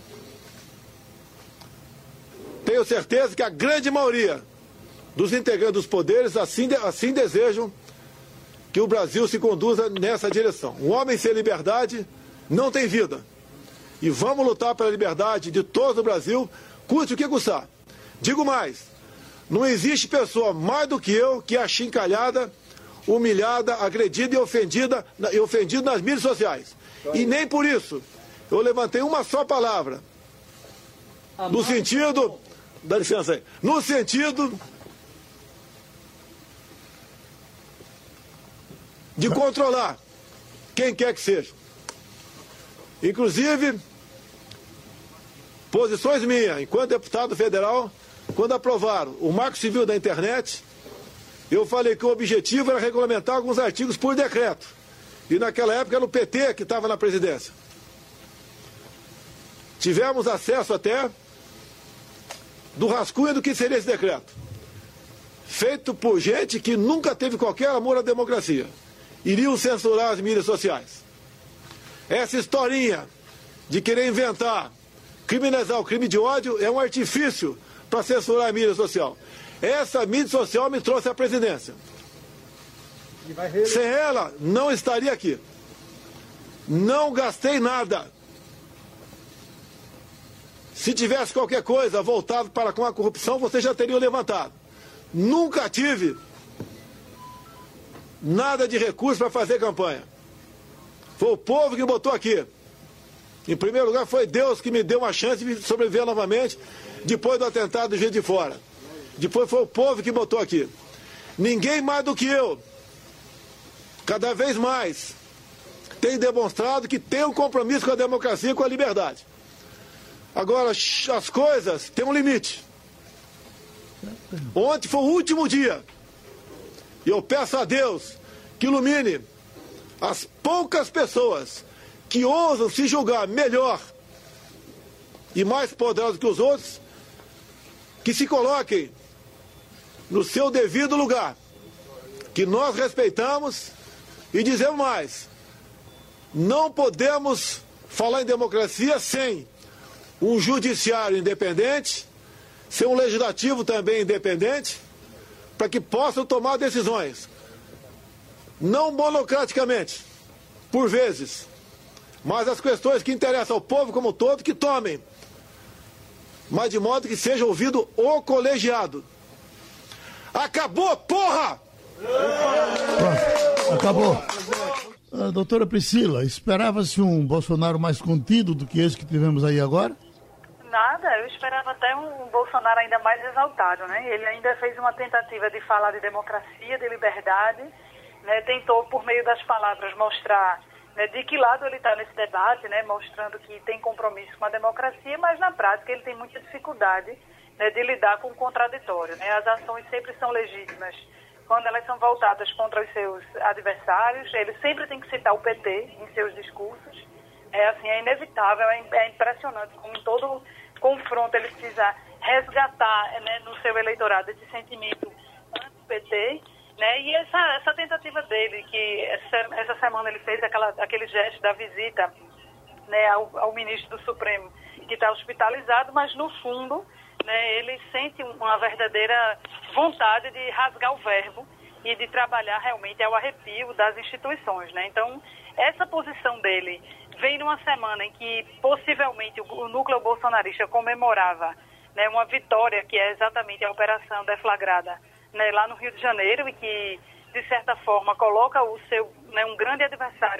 Tenho certeza que a grande maioria dos integrantes dos poderes assim, assim desejam que o Brasil se conduza nessa direção. Um homem sem liberdade não tem vida. E vamos lutar pela liberdade de todo o Brasil, custe o que custar. Digo mais, não existe pessoa mais do que eu que é achincalhada, humilhada, agredida e ofendida, e ofendida nas mídias sociais. E nem por isso eu levantei uma só palavra. No sentido... Dá licença aí. No sentido de controlar quem quer que seja. Inclusive, posições minhas, enquanto deputado federal, quando aprovaram o Marco Civil da Internet, eu falei que o objetivo era regulamentar alguns artigos por decreto. E naquela época era o P T que estava na presidência. Tivemos acesso até do rascunho do que seria esse decreto. Feito por gente que nunca teve qualquer amor à democracia. Iriam censurar as mídias sociais. Essa historinha de querer inventar, criminalizar o crime de ódio é um artifício para censurar a mídia social. Essa mídia social me trouxe à presidência. Sem ela, não estaria aqui. Não gastei nada. Se tivesse qualquer coisa voltado para com a corrupção, vocês já teriam levantado. Nunca tive nada de recurso para fazer campanha. Foi o povo que botou aqui. Em primeiro lugar, foi Deus que me deu uma chance de sobreviver novamente depois do atentado do Juiz de Fora. Depois foi o povo que botou aqui. Ninguém mais do que eu, cada vez mais, tem demonstrado que tem um compromisso com a democracia e com a liberdade. Agora, as coisas têm um limite. Ontem foi o último dia. E eu peço a Deus que ilumine as poucas pessoas que ousam se julgar melhor e mais poderosos que os outros, que se coloquem no seu devido lugar, que nós respeitamos e dizemos mais. Não podemos falar em democracia sem um judiciário independente, sem um legislativo também independente, para que possam tomar decisões, não monocraticamente, por vezes, mas as questões que interessam ao povo como um todo, que tomem, mas de modo que seja ouvido o colegiado. Acabou, porra! Pronto, acabou. Uh, doutora Priscila, esperava-se um Bolsonaro mais contido do que esse que tivemos aí agora? Nada, eu esperava até um Bolsonaro ainda mais exaltado, né? Ele ainda fez uma tentativa de falar de democracia, de liberdade, né? Tentou, por meio das palavras, mostrar, né, de que lado ele está nesse debate, né? Mostrando que tem compromisso com a democracia, mas na prática ele tem muita dificuldade, né, de lidar com o contraditório, né? As ações sempre são legítimas quando elas são voltadas contra os seus adversários. Ele sempre tem que citar o P T em seus discursos. É assim, é inevitável, é, é impressionante como em todo confronto ele precisa resgatar, né, no seu eleitorado esse sentimento anti-P T, né? E essa, essa tentativa dele, que essa, essa semana ele fez aquela, aquele gesto da visita, né, ao, ao ministro do Supremo, que está hospitalizado, mas no fundo, né, ele sente uma verdadeira vontade de rasgar o verbo e de trabalhar realmente ao arrepio das instituições, né? Então, essa posição dele vem numa semana em que possivelmente o, o núcleo bolsonarista comemorava, né, uma vitória, que é exatamente a operação deflagrada, né, lá no Rio de Janeiro, e que, de certa forma, coloca o seu, né, um grande adversário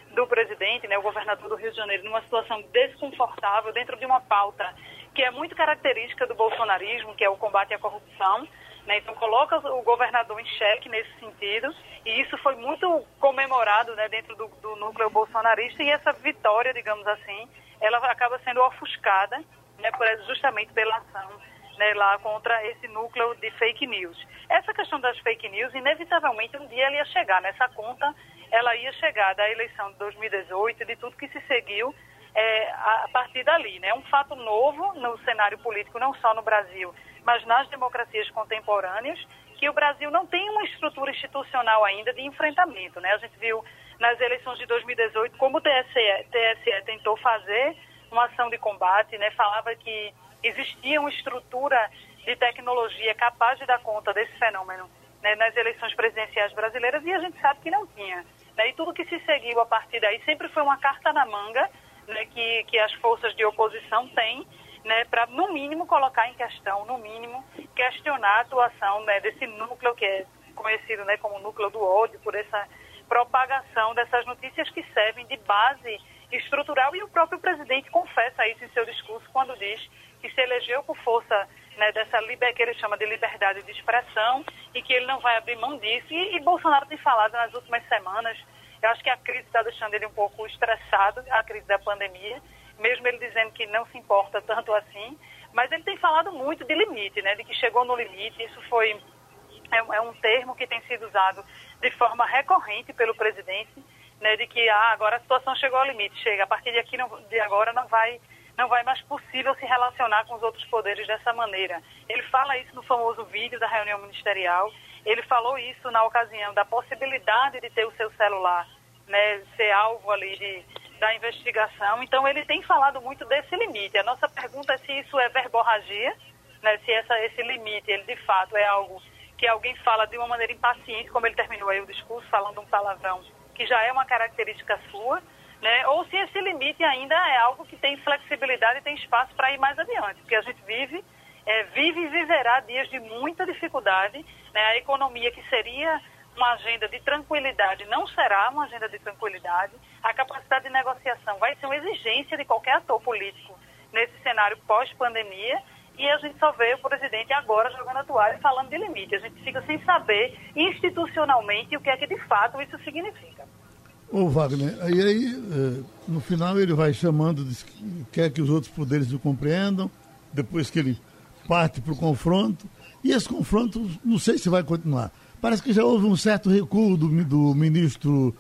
do presidente, né, o governador do Rio de Janeiro, numa situação desconfortável dentro de uma pauta que é muito característica do bolsonarismo, que é o combate à corrupção, né, então coloca o governador em xeque nesse sentido, e isso foi muito comemorado, né, dentro do, do núcleo bolsonarista, e essa vitória, digamos assim, ela acaba sendo ofuscada, né, justamente pela ação, né, lá contra esse núcleo de fake news. Essa questão das fake news, inevitavelmente, um dia ela ia chegar, nessa conta, ela ia chegar da eleição de dois mil e dezoito, de tudo que se seguiu é, a partir dali. É, né? um fato novo no cenário político, não só no Brasil, mas nas democracias contemporâneas, que o Brasil não tem uma estrutura institucional ainda de enfrentamento. Né? A gente viu nas eleições de dois mil e dezoito como o T S E, T S E tentou fazer uma ação de combate, né? Falava que existia uma estrutura de tecnologia capaz de dar conta desse fenômeno, né, nas eleições presidenciais brasileiras, e a gente sabe que não tinha. Né, e tudo que se seguiu a partir daí sempre foi uma carta na manga, né, que, que as forças de oposição têm, né, para, no mínimo, colocar em questão, no mínimo, questionar a atuação, né, desse núcleo que é conhecido, né, como núcleo do ódio, por essa propagação dessas notícias que servem de base estrutural, e o próprio presidente confessa isso em seu discurso quando diz que se elegeu por força, né, dessa liber, que ele chama de liberdade de expressão, e que ele não vai abrir mão disso. E, e Bolsonaro tem falado nas últimas semanas, eu acho que a crise está deixando ele um pouco estressado, a crise da pandemia, mesmo ele dizendo que não se importa tanto assim, mas ele tem falado muito de limite, né, de que chegou no limite. Isso foi é, é um termo que tem sido usado de forma recorrente pelo presidente, né, de que ah, agora a situação chegou ao limite, chega, a partir de aqui não, de agora não vai não vai mais possível se relacionar com os outros poderes dessa maneira. Ele fala isso no famoso vídeo da reunião ministerial, ele falou isso na ocasião da possibilidade de ter o seu celular, né, ser alvo ali de, da investigação. Então ele tem falado muito desse limite. A nossa pergunta é se isso é verborragia, né, se essa, esse limite, ele de fato é algo que alguém fala de uma maneira impaciente, como ele terminou aí o discurso falando um palavrão, que já é uma característica sua, né? Ou se esse limite ainda é algo que tem flexibilidade e tem espaço para ir mais adiante, porque a gente vive, é, vive e viverá dias de muita dificuldade, né? A economia, que seria uma agenda de tranquilidade, não será uma agenda de tranquilidade, a capacidade de negociação vai ser uma exigência de qualquer ator político nesse cenário pós-pandemia, e a gente só vê o presidente agora jogando a toalha e falando de limite. A gente fica sem saber institucionalmente o que é que de fato isso significa. Ô Wagner, aí, aí no final ele vai chamando, quer que os outros poderes o compreendam, depois que ele parte para o confronto, e esse confronto não sei se vai continuar. Parece que já houve um certo recuo do, do ministro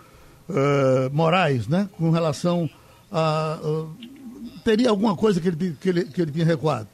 uh, Moraes, né, com relação a... Uh, teria alguma coisa que ele, que ele, que ele tinha recuado?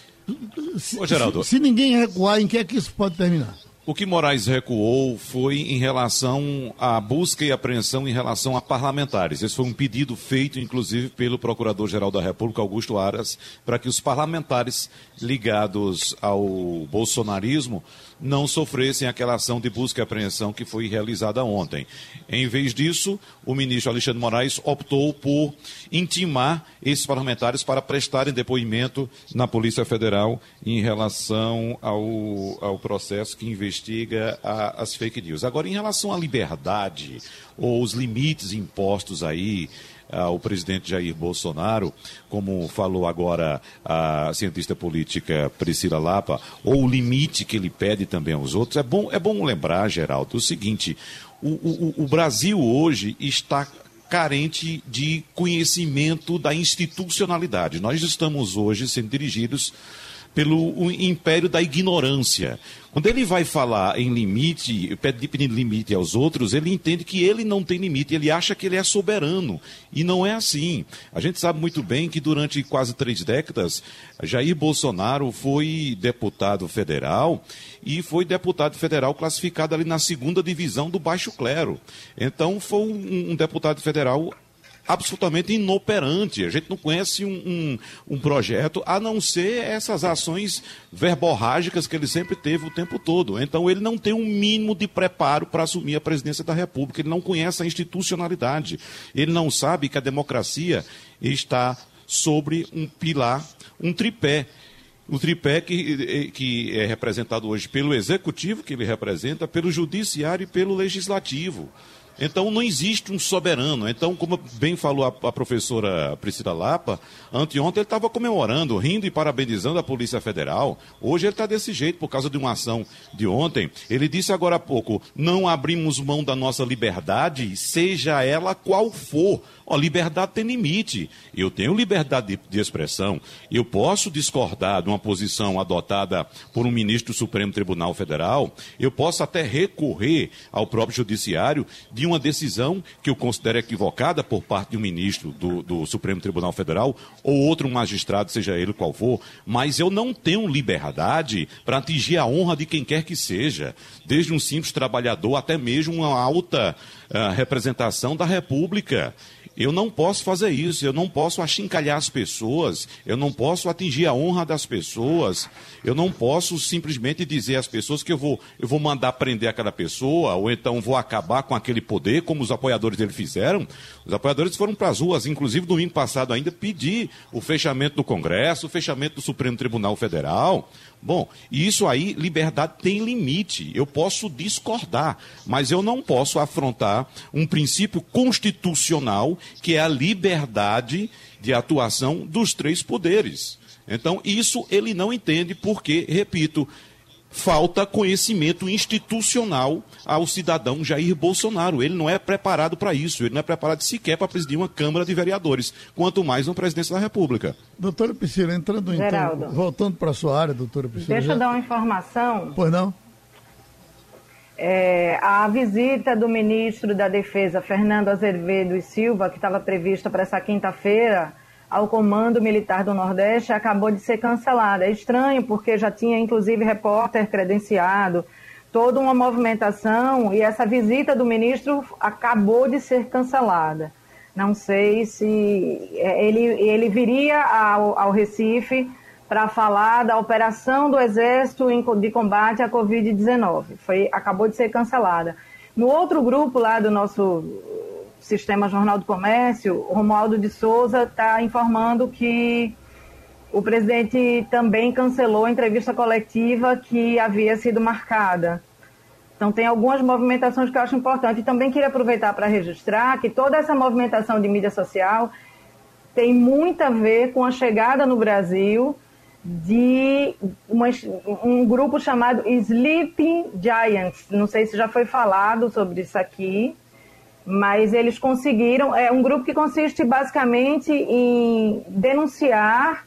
Se, Ô, Geraldo, se, se ninguém recuar, em que é que isso pode terminar? O que Moraes recuou foi em relação à busca e apreensão em relação a parlamentares. Esse foi um pedido feito, inclusive, pelo Procurador-Geral da República, Augusto Aras, para que os parlamentares ligados ao bolsonarismo não sofressem aquela ação de busca e apreensão que foi realizada ontem. Em vez disso, o ministro Alexandre de Moraes optou por intimar esses parlamentares para prestarem depoimento na Polícia Federal em relação ao, ao processo que investiga a, as fake news. Agora, em relação à liberdade ou os limites impostos aí ao presidente Jair Bolsonaro, como falou agora a cientista política Priscila Lapa, ou o limite que ele pede também aos outros, é bom, é bom lembrar, Geraldo, o seguinte: o, o, o Brasil hoje está carente de conhecimento da institucionalidade. Nós estamos hoje sendo dirigidos pelo império da ignorância. Quando ele vai falar em limite, pedindo limite aos outros, ele entende que ele não tem limite, ele acha que ele é soberano. E não é assim. A gente sabe muito bem que durante quase três décadas, Jair Bolsonaro foi deputado federal e foi deputado federal classificado ali na segunda divisão do baixo clero. Então, foi um, um deputado federal absolutamente inoperante. A gente não conhece um, um, um projeto a não ser essas ações verborrágicas que ele sempre teve o tempo todo. Então ele não tem um mínimo de preparo para assumir a presidência da República, ele não conhece a institucionalidade, ele não sabe que a democracia está sobre um pilar, um tripé. O tripé que, que é representado hoje pelo Executivo, que ele representa, pelo Judiciário e pelo Legislativo. Então não existe um soberano. Então, como bem falou a, a professora Priscila Lapa, anteontem ele estava comemorando, rindo e parabenizando a Polícia Federal. Hoje ele está desse jeito por causa de uma ação de ontem. Ele disse agora há pouco, não abrimos mão da nossa liberdade, seja ela qual for. Ó, liberdade tem limite. Eu tenho liberdade de, de expressão. Eu posso discordar de uma posição adotada por um ministro do Supremo Tribunal Federal. Eu posso até recorrer ao próprio judiciário de uma decisão que eu considero equivocada por parte de um ministro do, do Supremo Tribunal Federal ou outro magistrado, seja ele qual for. Mas eu não tenho liberdade para atingir a honra de quem quer que seja. Desde um simples trabalhador até mesmo uma alta uh, representação da República. Eu não posso fazer isso, eu não posso achincalhar as pessoas, eu não posso atingir a honra das pessoas, eu não posso simplesmente dizer às pessoas que eu vou, eu vou mandar prender aquela pessoa, ou então vou acabar com aquele poder, como os apoiadores dele fizeram. Os apoiadores foram para as ruas, inclusive domingo passado ainda, pedir o fechamento do Congresso, o fechamento do Supremo Tribunal Federal. Bom, e isso aí, liberdade tem limite. Eu posso discordar, mas eu não posso afrontar um princípio constitucional que é a liberdade de atuação dos três poderes. Então, isso ele não entende porque, repito, falta conhecimento institucional ao cidadão Jair Bolsonaro. Ele não é preparado para isso, ele não é preparado sequer para presidir uma Câmara de Vereadores, quanto mais uma presidência da República. Doutora Priscila, entrando Geraldo, então, voltando para a sua área, doutora Priscila. Deixa já... eu dar uma informação. Pois não? É, a visita do ministro da Defesa, Fernando Azevedo e Silva, que estava prevista para essa quinta-feira, ao Comando Militar do Nordeste, acabou de ser cancelada. É estranho, porque já tinha, inclusive, repórter credenciado, toda uma movimentação, e essa visita do ministro acabou de ser cancelada. Não sei se ele, ele viria ao, ao Recife para falar da operação do Exército de combate à covid dezenove. Foi, acabou de ser cancelada. No outro grupo lá do nosso Sistema Jornal do Comércio, o Romualdo de Souza está informando que o presidente também cancelou a entrevista coletiva que havia sido marcada. Então, tem algumas movimentações que eu acho importante. E também queria aproveitar para registrar que toda essa movimentação de mídia social tem muito a ver com a chegada no Brasil de uma, um grupo chamado Sleeping Giants. Não sei se já foi falado sobre isso aqui, mas eles conseguiram, é um grupo que consiste basicamente em denunciar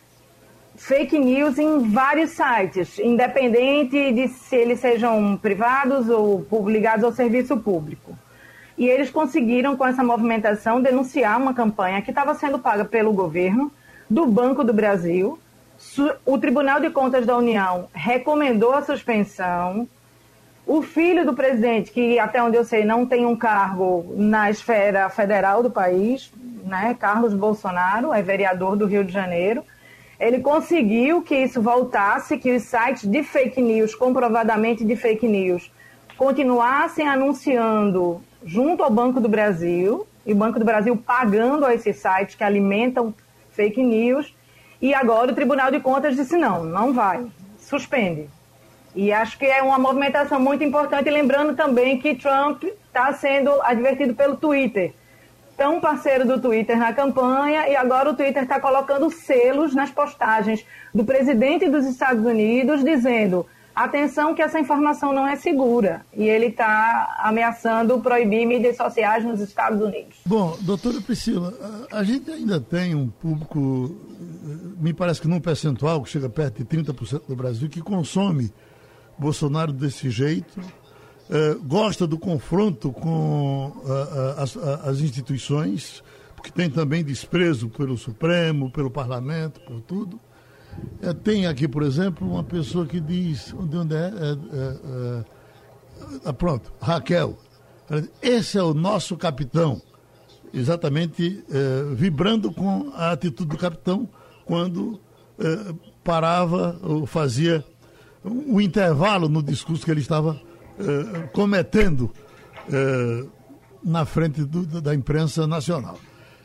fake news em vários sites, independente de se eles sejam privados ou ligados ao serviço público. E eles conseguiram, com essa movimentação, denunciar uma campanha que estava sendo paga pelo governo, do Banco do Brasil. O Tribunal de Contas da União recomendou a suspensão. O filho do presidente, que até onde eu sei não tem um cargo na esfera federal do país, né, Carlos Bolsonaro, é vereador do Rio de Janeiro, ele conseguiu que isso voltasse, que os sites de fake news, comprovadamente de fake news, continuassem anunciando junto ao Banco do Brasil, e o Banco do Brasil pagando a esses sites que alimentam fake news, e agora o Tribunal de Contas disse não, não vai, suspende. E acho que é uma movimentação muito importante, lembrando também que Trump está sendo advertido pelo Twitter, tão parceiro do Twitter na campanha, e agora o Twitter está colocando selos nas postagens do presidente dos Estados Unidos, dizendo, atenção que essa informação não é segura, e ele está ameaçando proibir mídias sociais nos Estados Unidos. Bom, doutora Priscila, a, a gente ainda tem um público, me parece que num percentual que chega perto de trinta por cento do Brasil, que consome Bolsonaro desse jeito, uh, gosta do confronto com uh, uh, as, uh, as instituições, porque tem também desprezo pelo Supremo, pelo Parlamento, por tudo. Uh, tem aqui, por exemplo, uma pessoa que diz, de onde é? Uh, uh, uh, pronto, Raquel. Esse é o nosso capitão, exatamente uh, vibrando com a atitude do capitão quando uh, parava ou fazia o intervalo no discurso que ele estava uh, cometendo uh, na frente do, da imprensa nacional.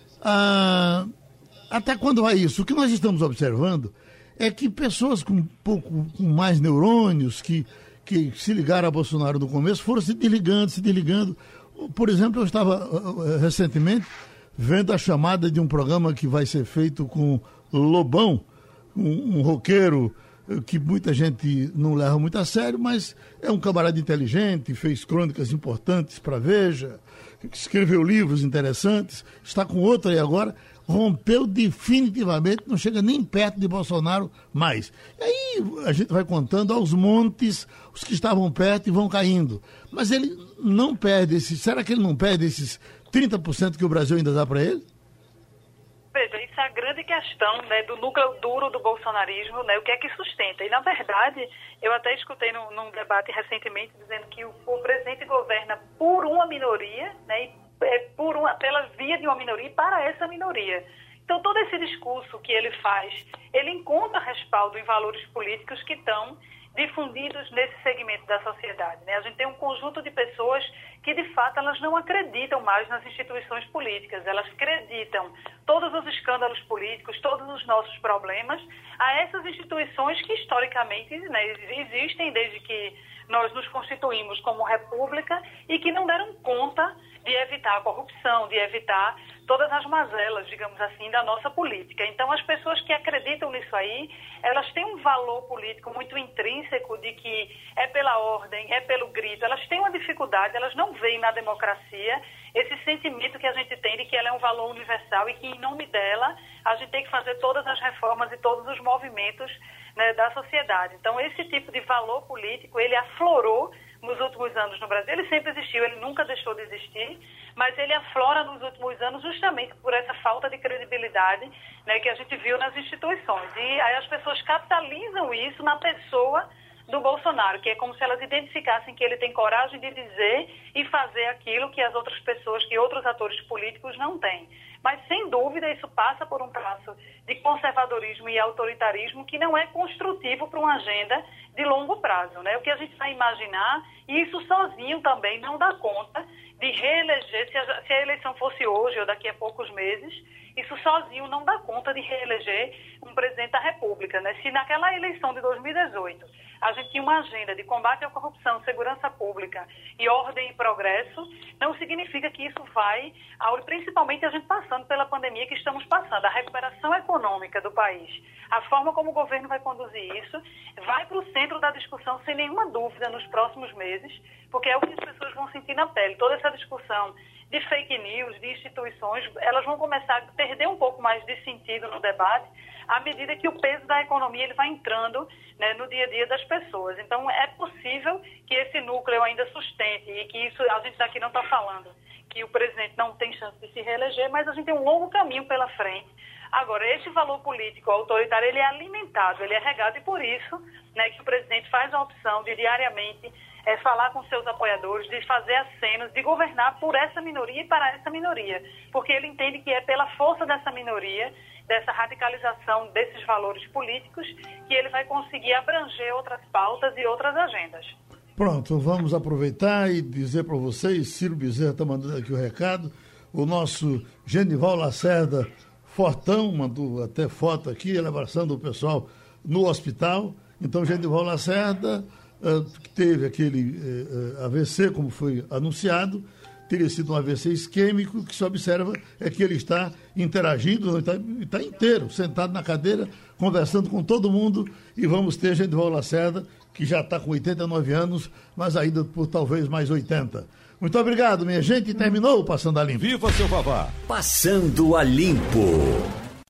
Ah, até quando vai isso? O que nós estamos observando é que pessoas com um pouco com mais neurônios, que, que se ligaram a Bolsonaro no começo, foram se desligando, se desligando. Por exemplo, eu estava uh, recentemente vendo a chamada de um programa que vai ser feito com Lobão, um, um roqueiro uh, que muita gente não leva muito a sério, mas é um camarada inteligente, fez crônicas importantes para a Veja, escreveu livros interessantes, está com outro aí agora, rompeu definitivamente, não chega nem perto de Bolsonaro mais. E aí a gente vai contando aos montes os que estavam perto e vão caindo. Mas ele não perde esses... Será que ele não perde esses trinta por cento que o Brasil ainda dá para ele? Veja, isso é a grande questão, né, do núcleo duro do bolsonarismo, né, o que é que sustenta. E, na verdade, eu até escutei num, num debate recentemente dizendo que o, o presidente governa por uma minoria, né, e é por uma, pela via de uma minoria e para essa minoria. Então, todo esse discurso que ele faz, ele encontra respaldo em valores políticos que estão difundidos nesse segmento da sociedade, né? A gente tem um conjunto de pessoas que, de fato, elas não acreditam mais nas instituições políticas, elas acreditam todos os escândalos políticos, todos os nossos problemas a essas instituições que, historicamente, né, existem desde que nós nos constituímos como república e que não deram conta de evitar a corrupção, de evitar todas as mazelas, digamos assim, da nossa política. Então, as pessoas que acreditam nisso aí, elas têm um valor político muito intrínseco de que é pela ordem, é pelo grito. Elas têm uma dificuldade, elas não veem na democracia esse sentimento que a gente tem de que ela é um valor universal e que, em nome dela, a gente tem que fazer todas as reformas e todos os movimentos, né, da sociedade. Então, esse tipo de valor político, ele aflorou nos últimos anos no Brasil. Ele sempre existiu, ele nunca deixou de existir, mas ele aflora nos últimos anos justamente por essa falta de credibilidade, né, que a gente viu nas instituições. E aí as pessoas capitalizam isso na pessoa do Bolsonaro, que é como se elas identificassem que ele tem coragem de dizer e fazer aquilo que as outras pessoas, que outros atores políticos não têm. Mas, sem dúvida, isso passa por um traço de conservadorismo e autoritarismo que não é construtivo para uma agenda de longo prazo, né? O que a gente vai imaginar, e isso sozinho também não dá conta de reeleger, se a, se a eleição fosse hoje ou daqui a poucos meses, isso sozinho não dá conta de reeleger um presidente da República, né? Se naquela eleição de dois mil e dezoito a gente tinha uma agenda de combate à corrupção, segurança pública e ordem e progresso, não significa que isso vai, principalmente a gente passando pela pandemia que estamos passando, a recuperação econômica do país, a forma como o governo vai conduzir isso, vai para o centro da discussão sem nenhuma dúvida nos próximos meses, porque é o que as pessoas vão sentir na pele. Toda essa discussão de fake news, de instituições, elas vão começar a perder um pouco mais de sentido no debate à medida que o peso da economia ele vai entrando, né, no dia a dia das pessoas. Então, é possível que esse núcleo ainda sustente e que isso, a gente daqui não está falando que o presidente não tem chance de se reeleger, mas a gente tem um longo caminho pela frente. Agora, esse valor político autoritário, ele é alimentado, ele é regado e por isso, né, que o presidente faz a opção de diariamente é, falar com seus apoiadores, de fazer acenos, de governar por essa minoria e para essa minoria, porque ele entende que é pela força dessa minoria, dessa radicalização desses valores políticos, que ele vai conseguir abranger outras pautas e outras agendas. Pronto, vamos aproveitar e dizer para vocês, Ciro Bezerra está mandando aqui o recado, o nosso Genival Lacerda Fortão mandou até foto aqui, elevação o pessoal no hospital. Então, Genival Lacerda uh, teve aquele uh, A V C, como foi anunciado, teria sido um A V C isquêmico, o que se observa é que ele está interagindo, está, está inteiro, sentado na cadeira, conversando com todo mundo, e vamos ter Genival Lacerda, que já está com oitenta e nove anos, mas ainda por talvez mais oitenta. Muito obrigado, minha gente, terminou o Passando a Limpo. Viva seu Vavá! Passando a Limpo.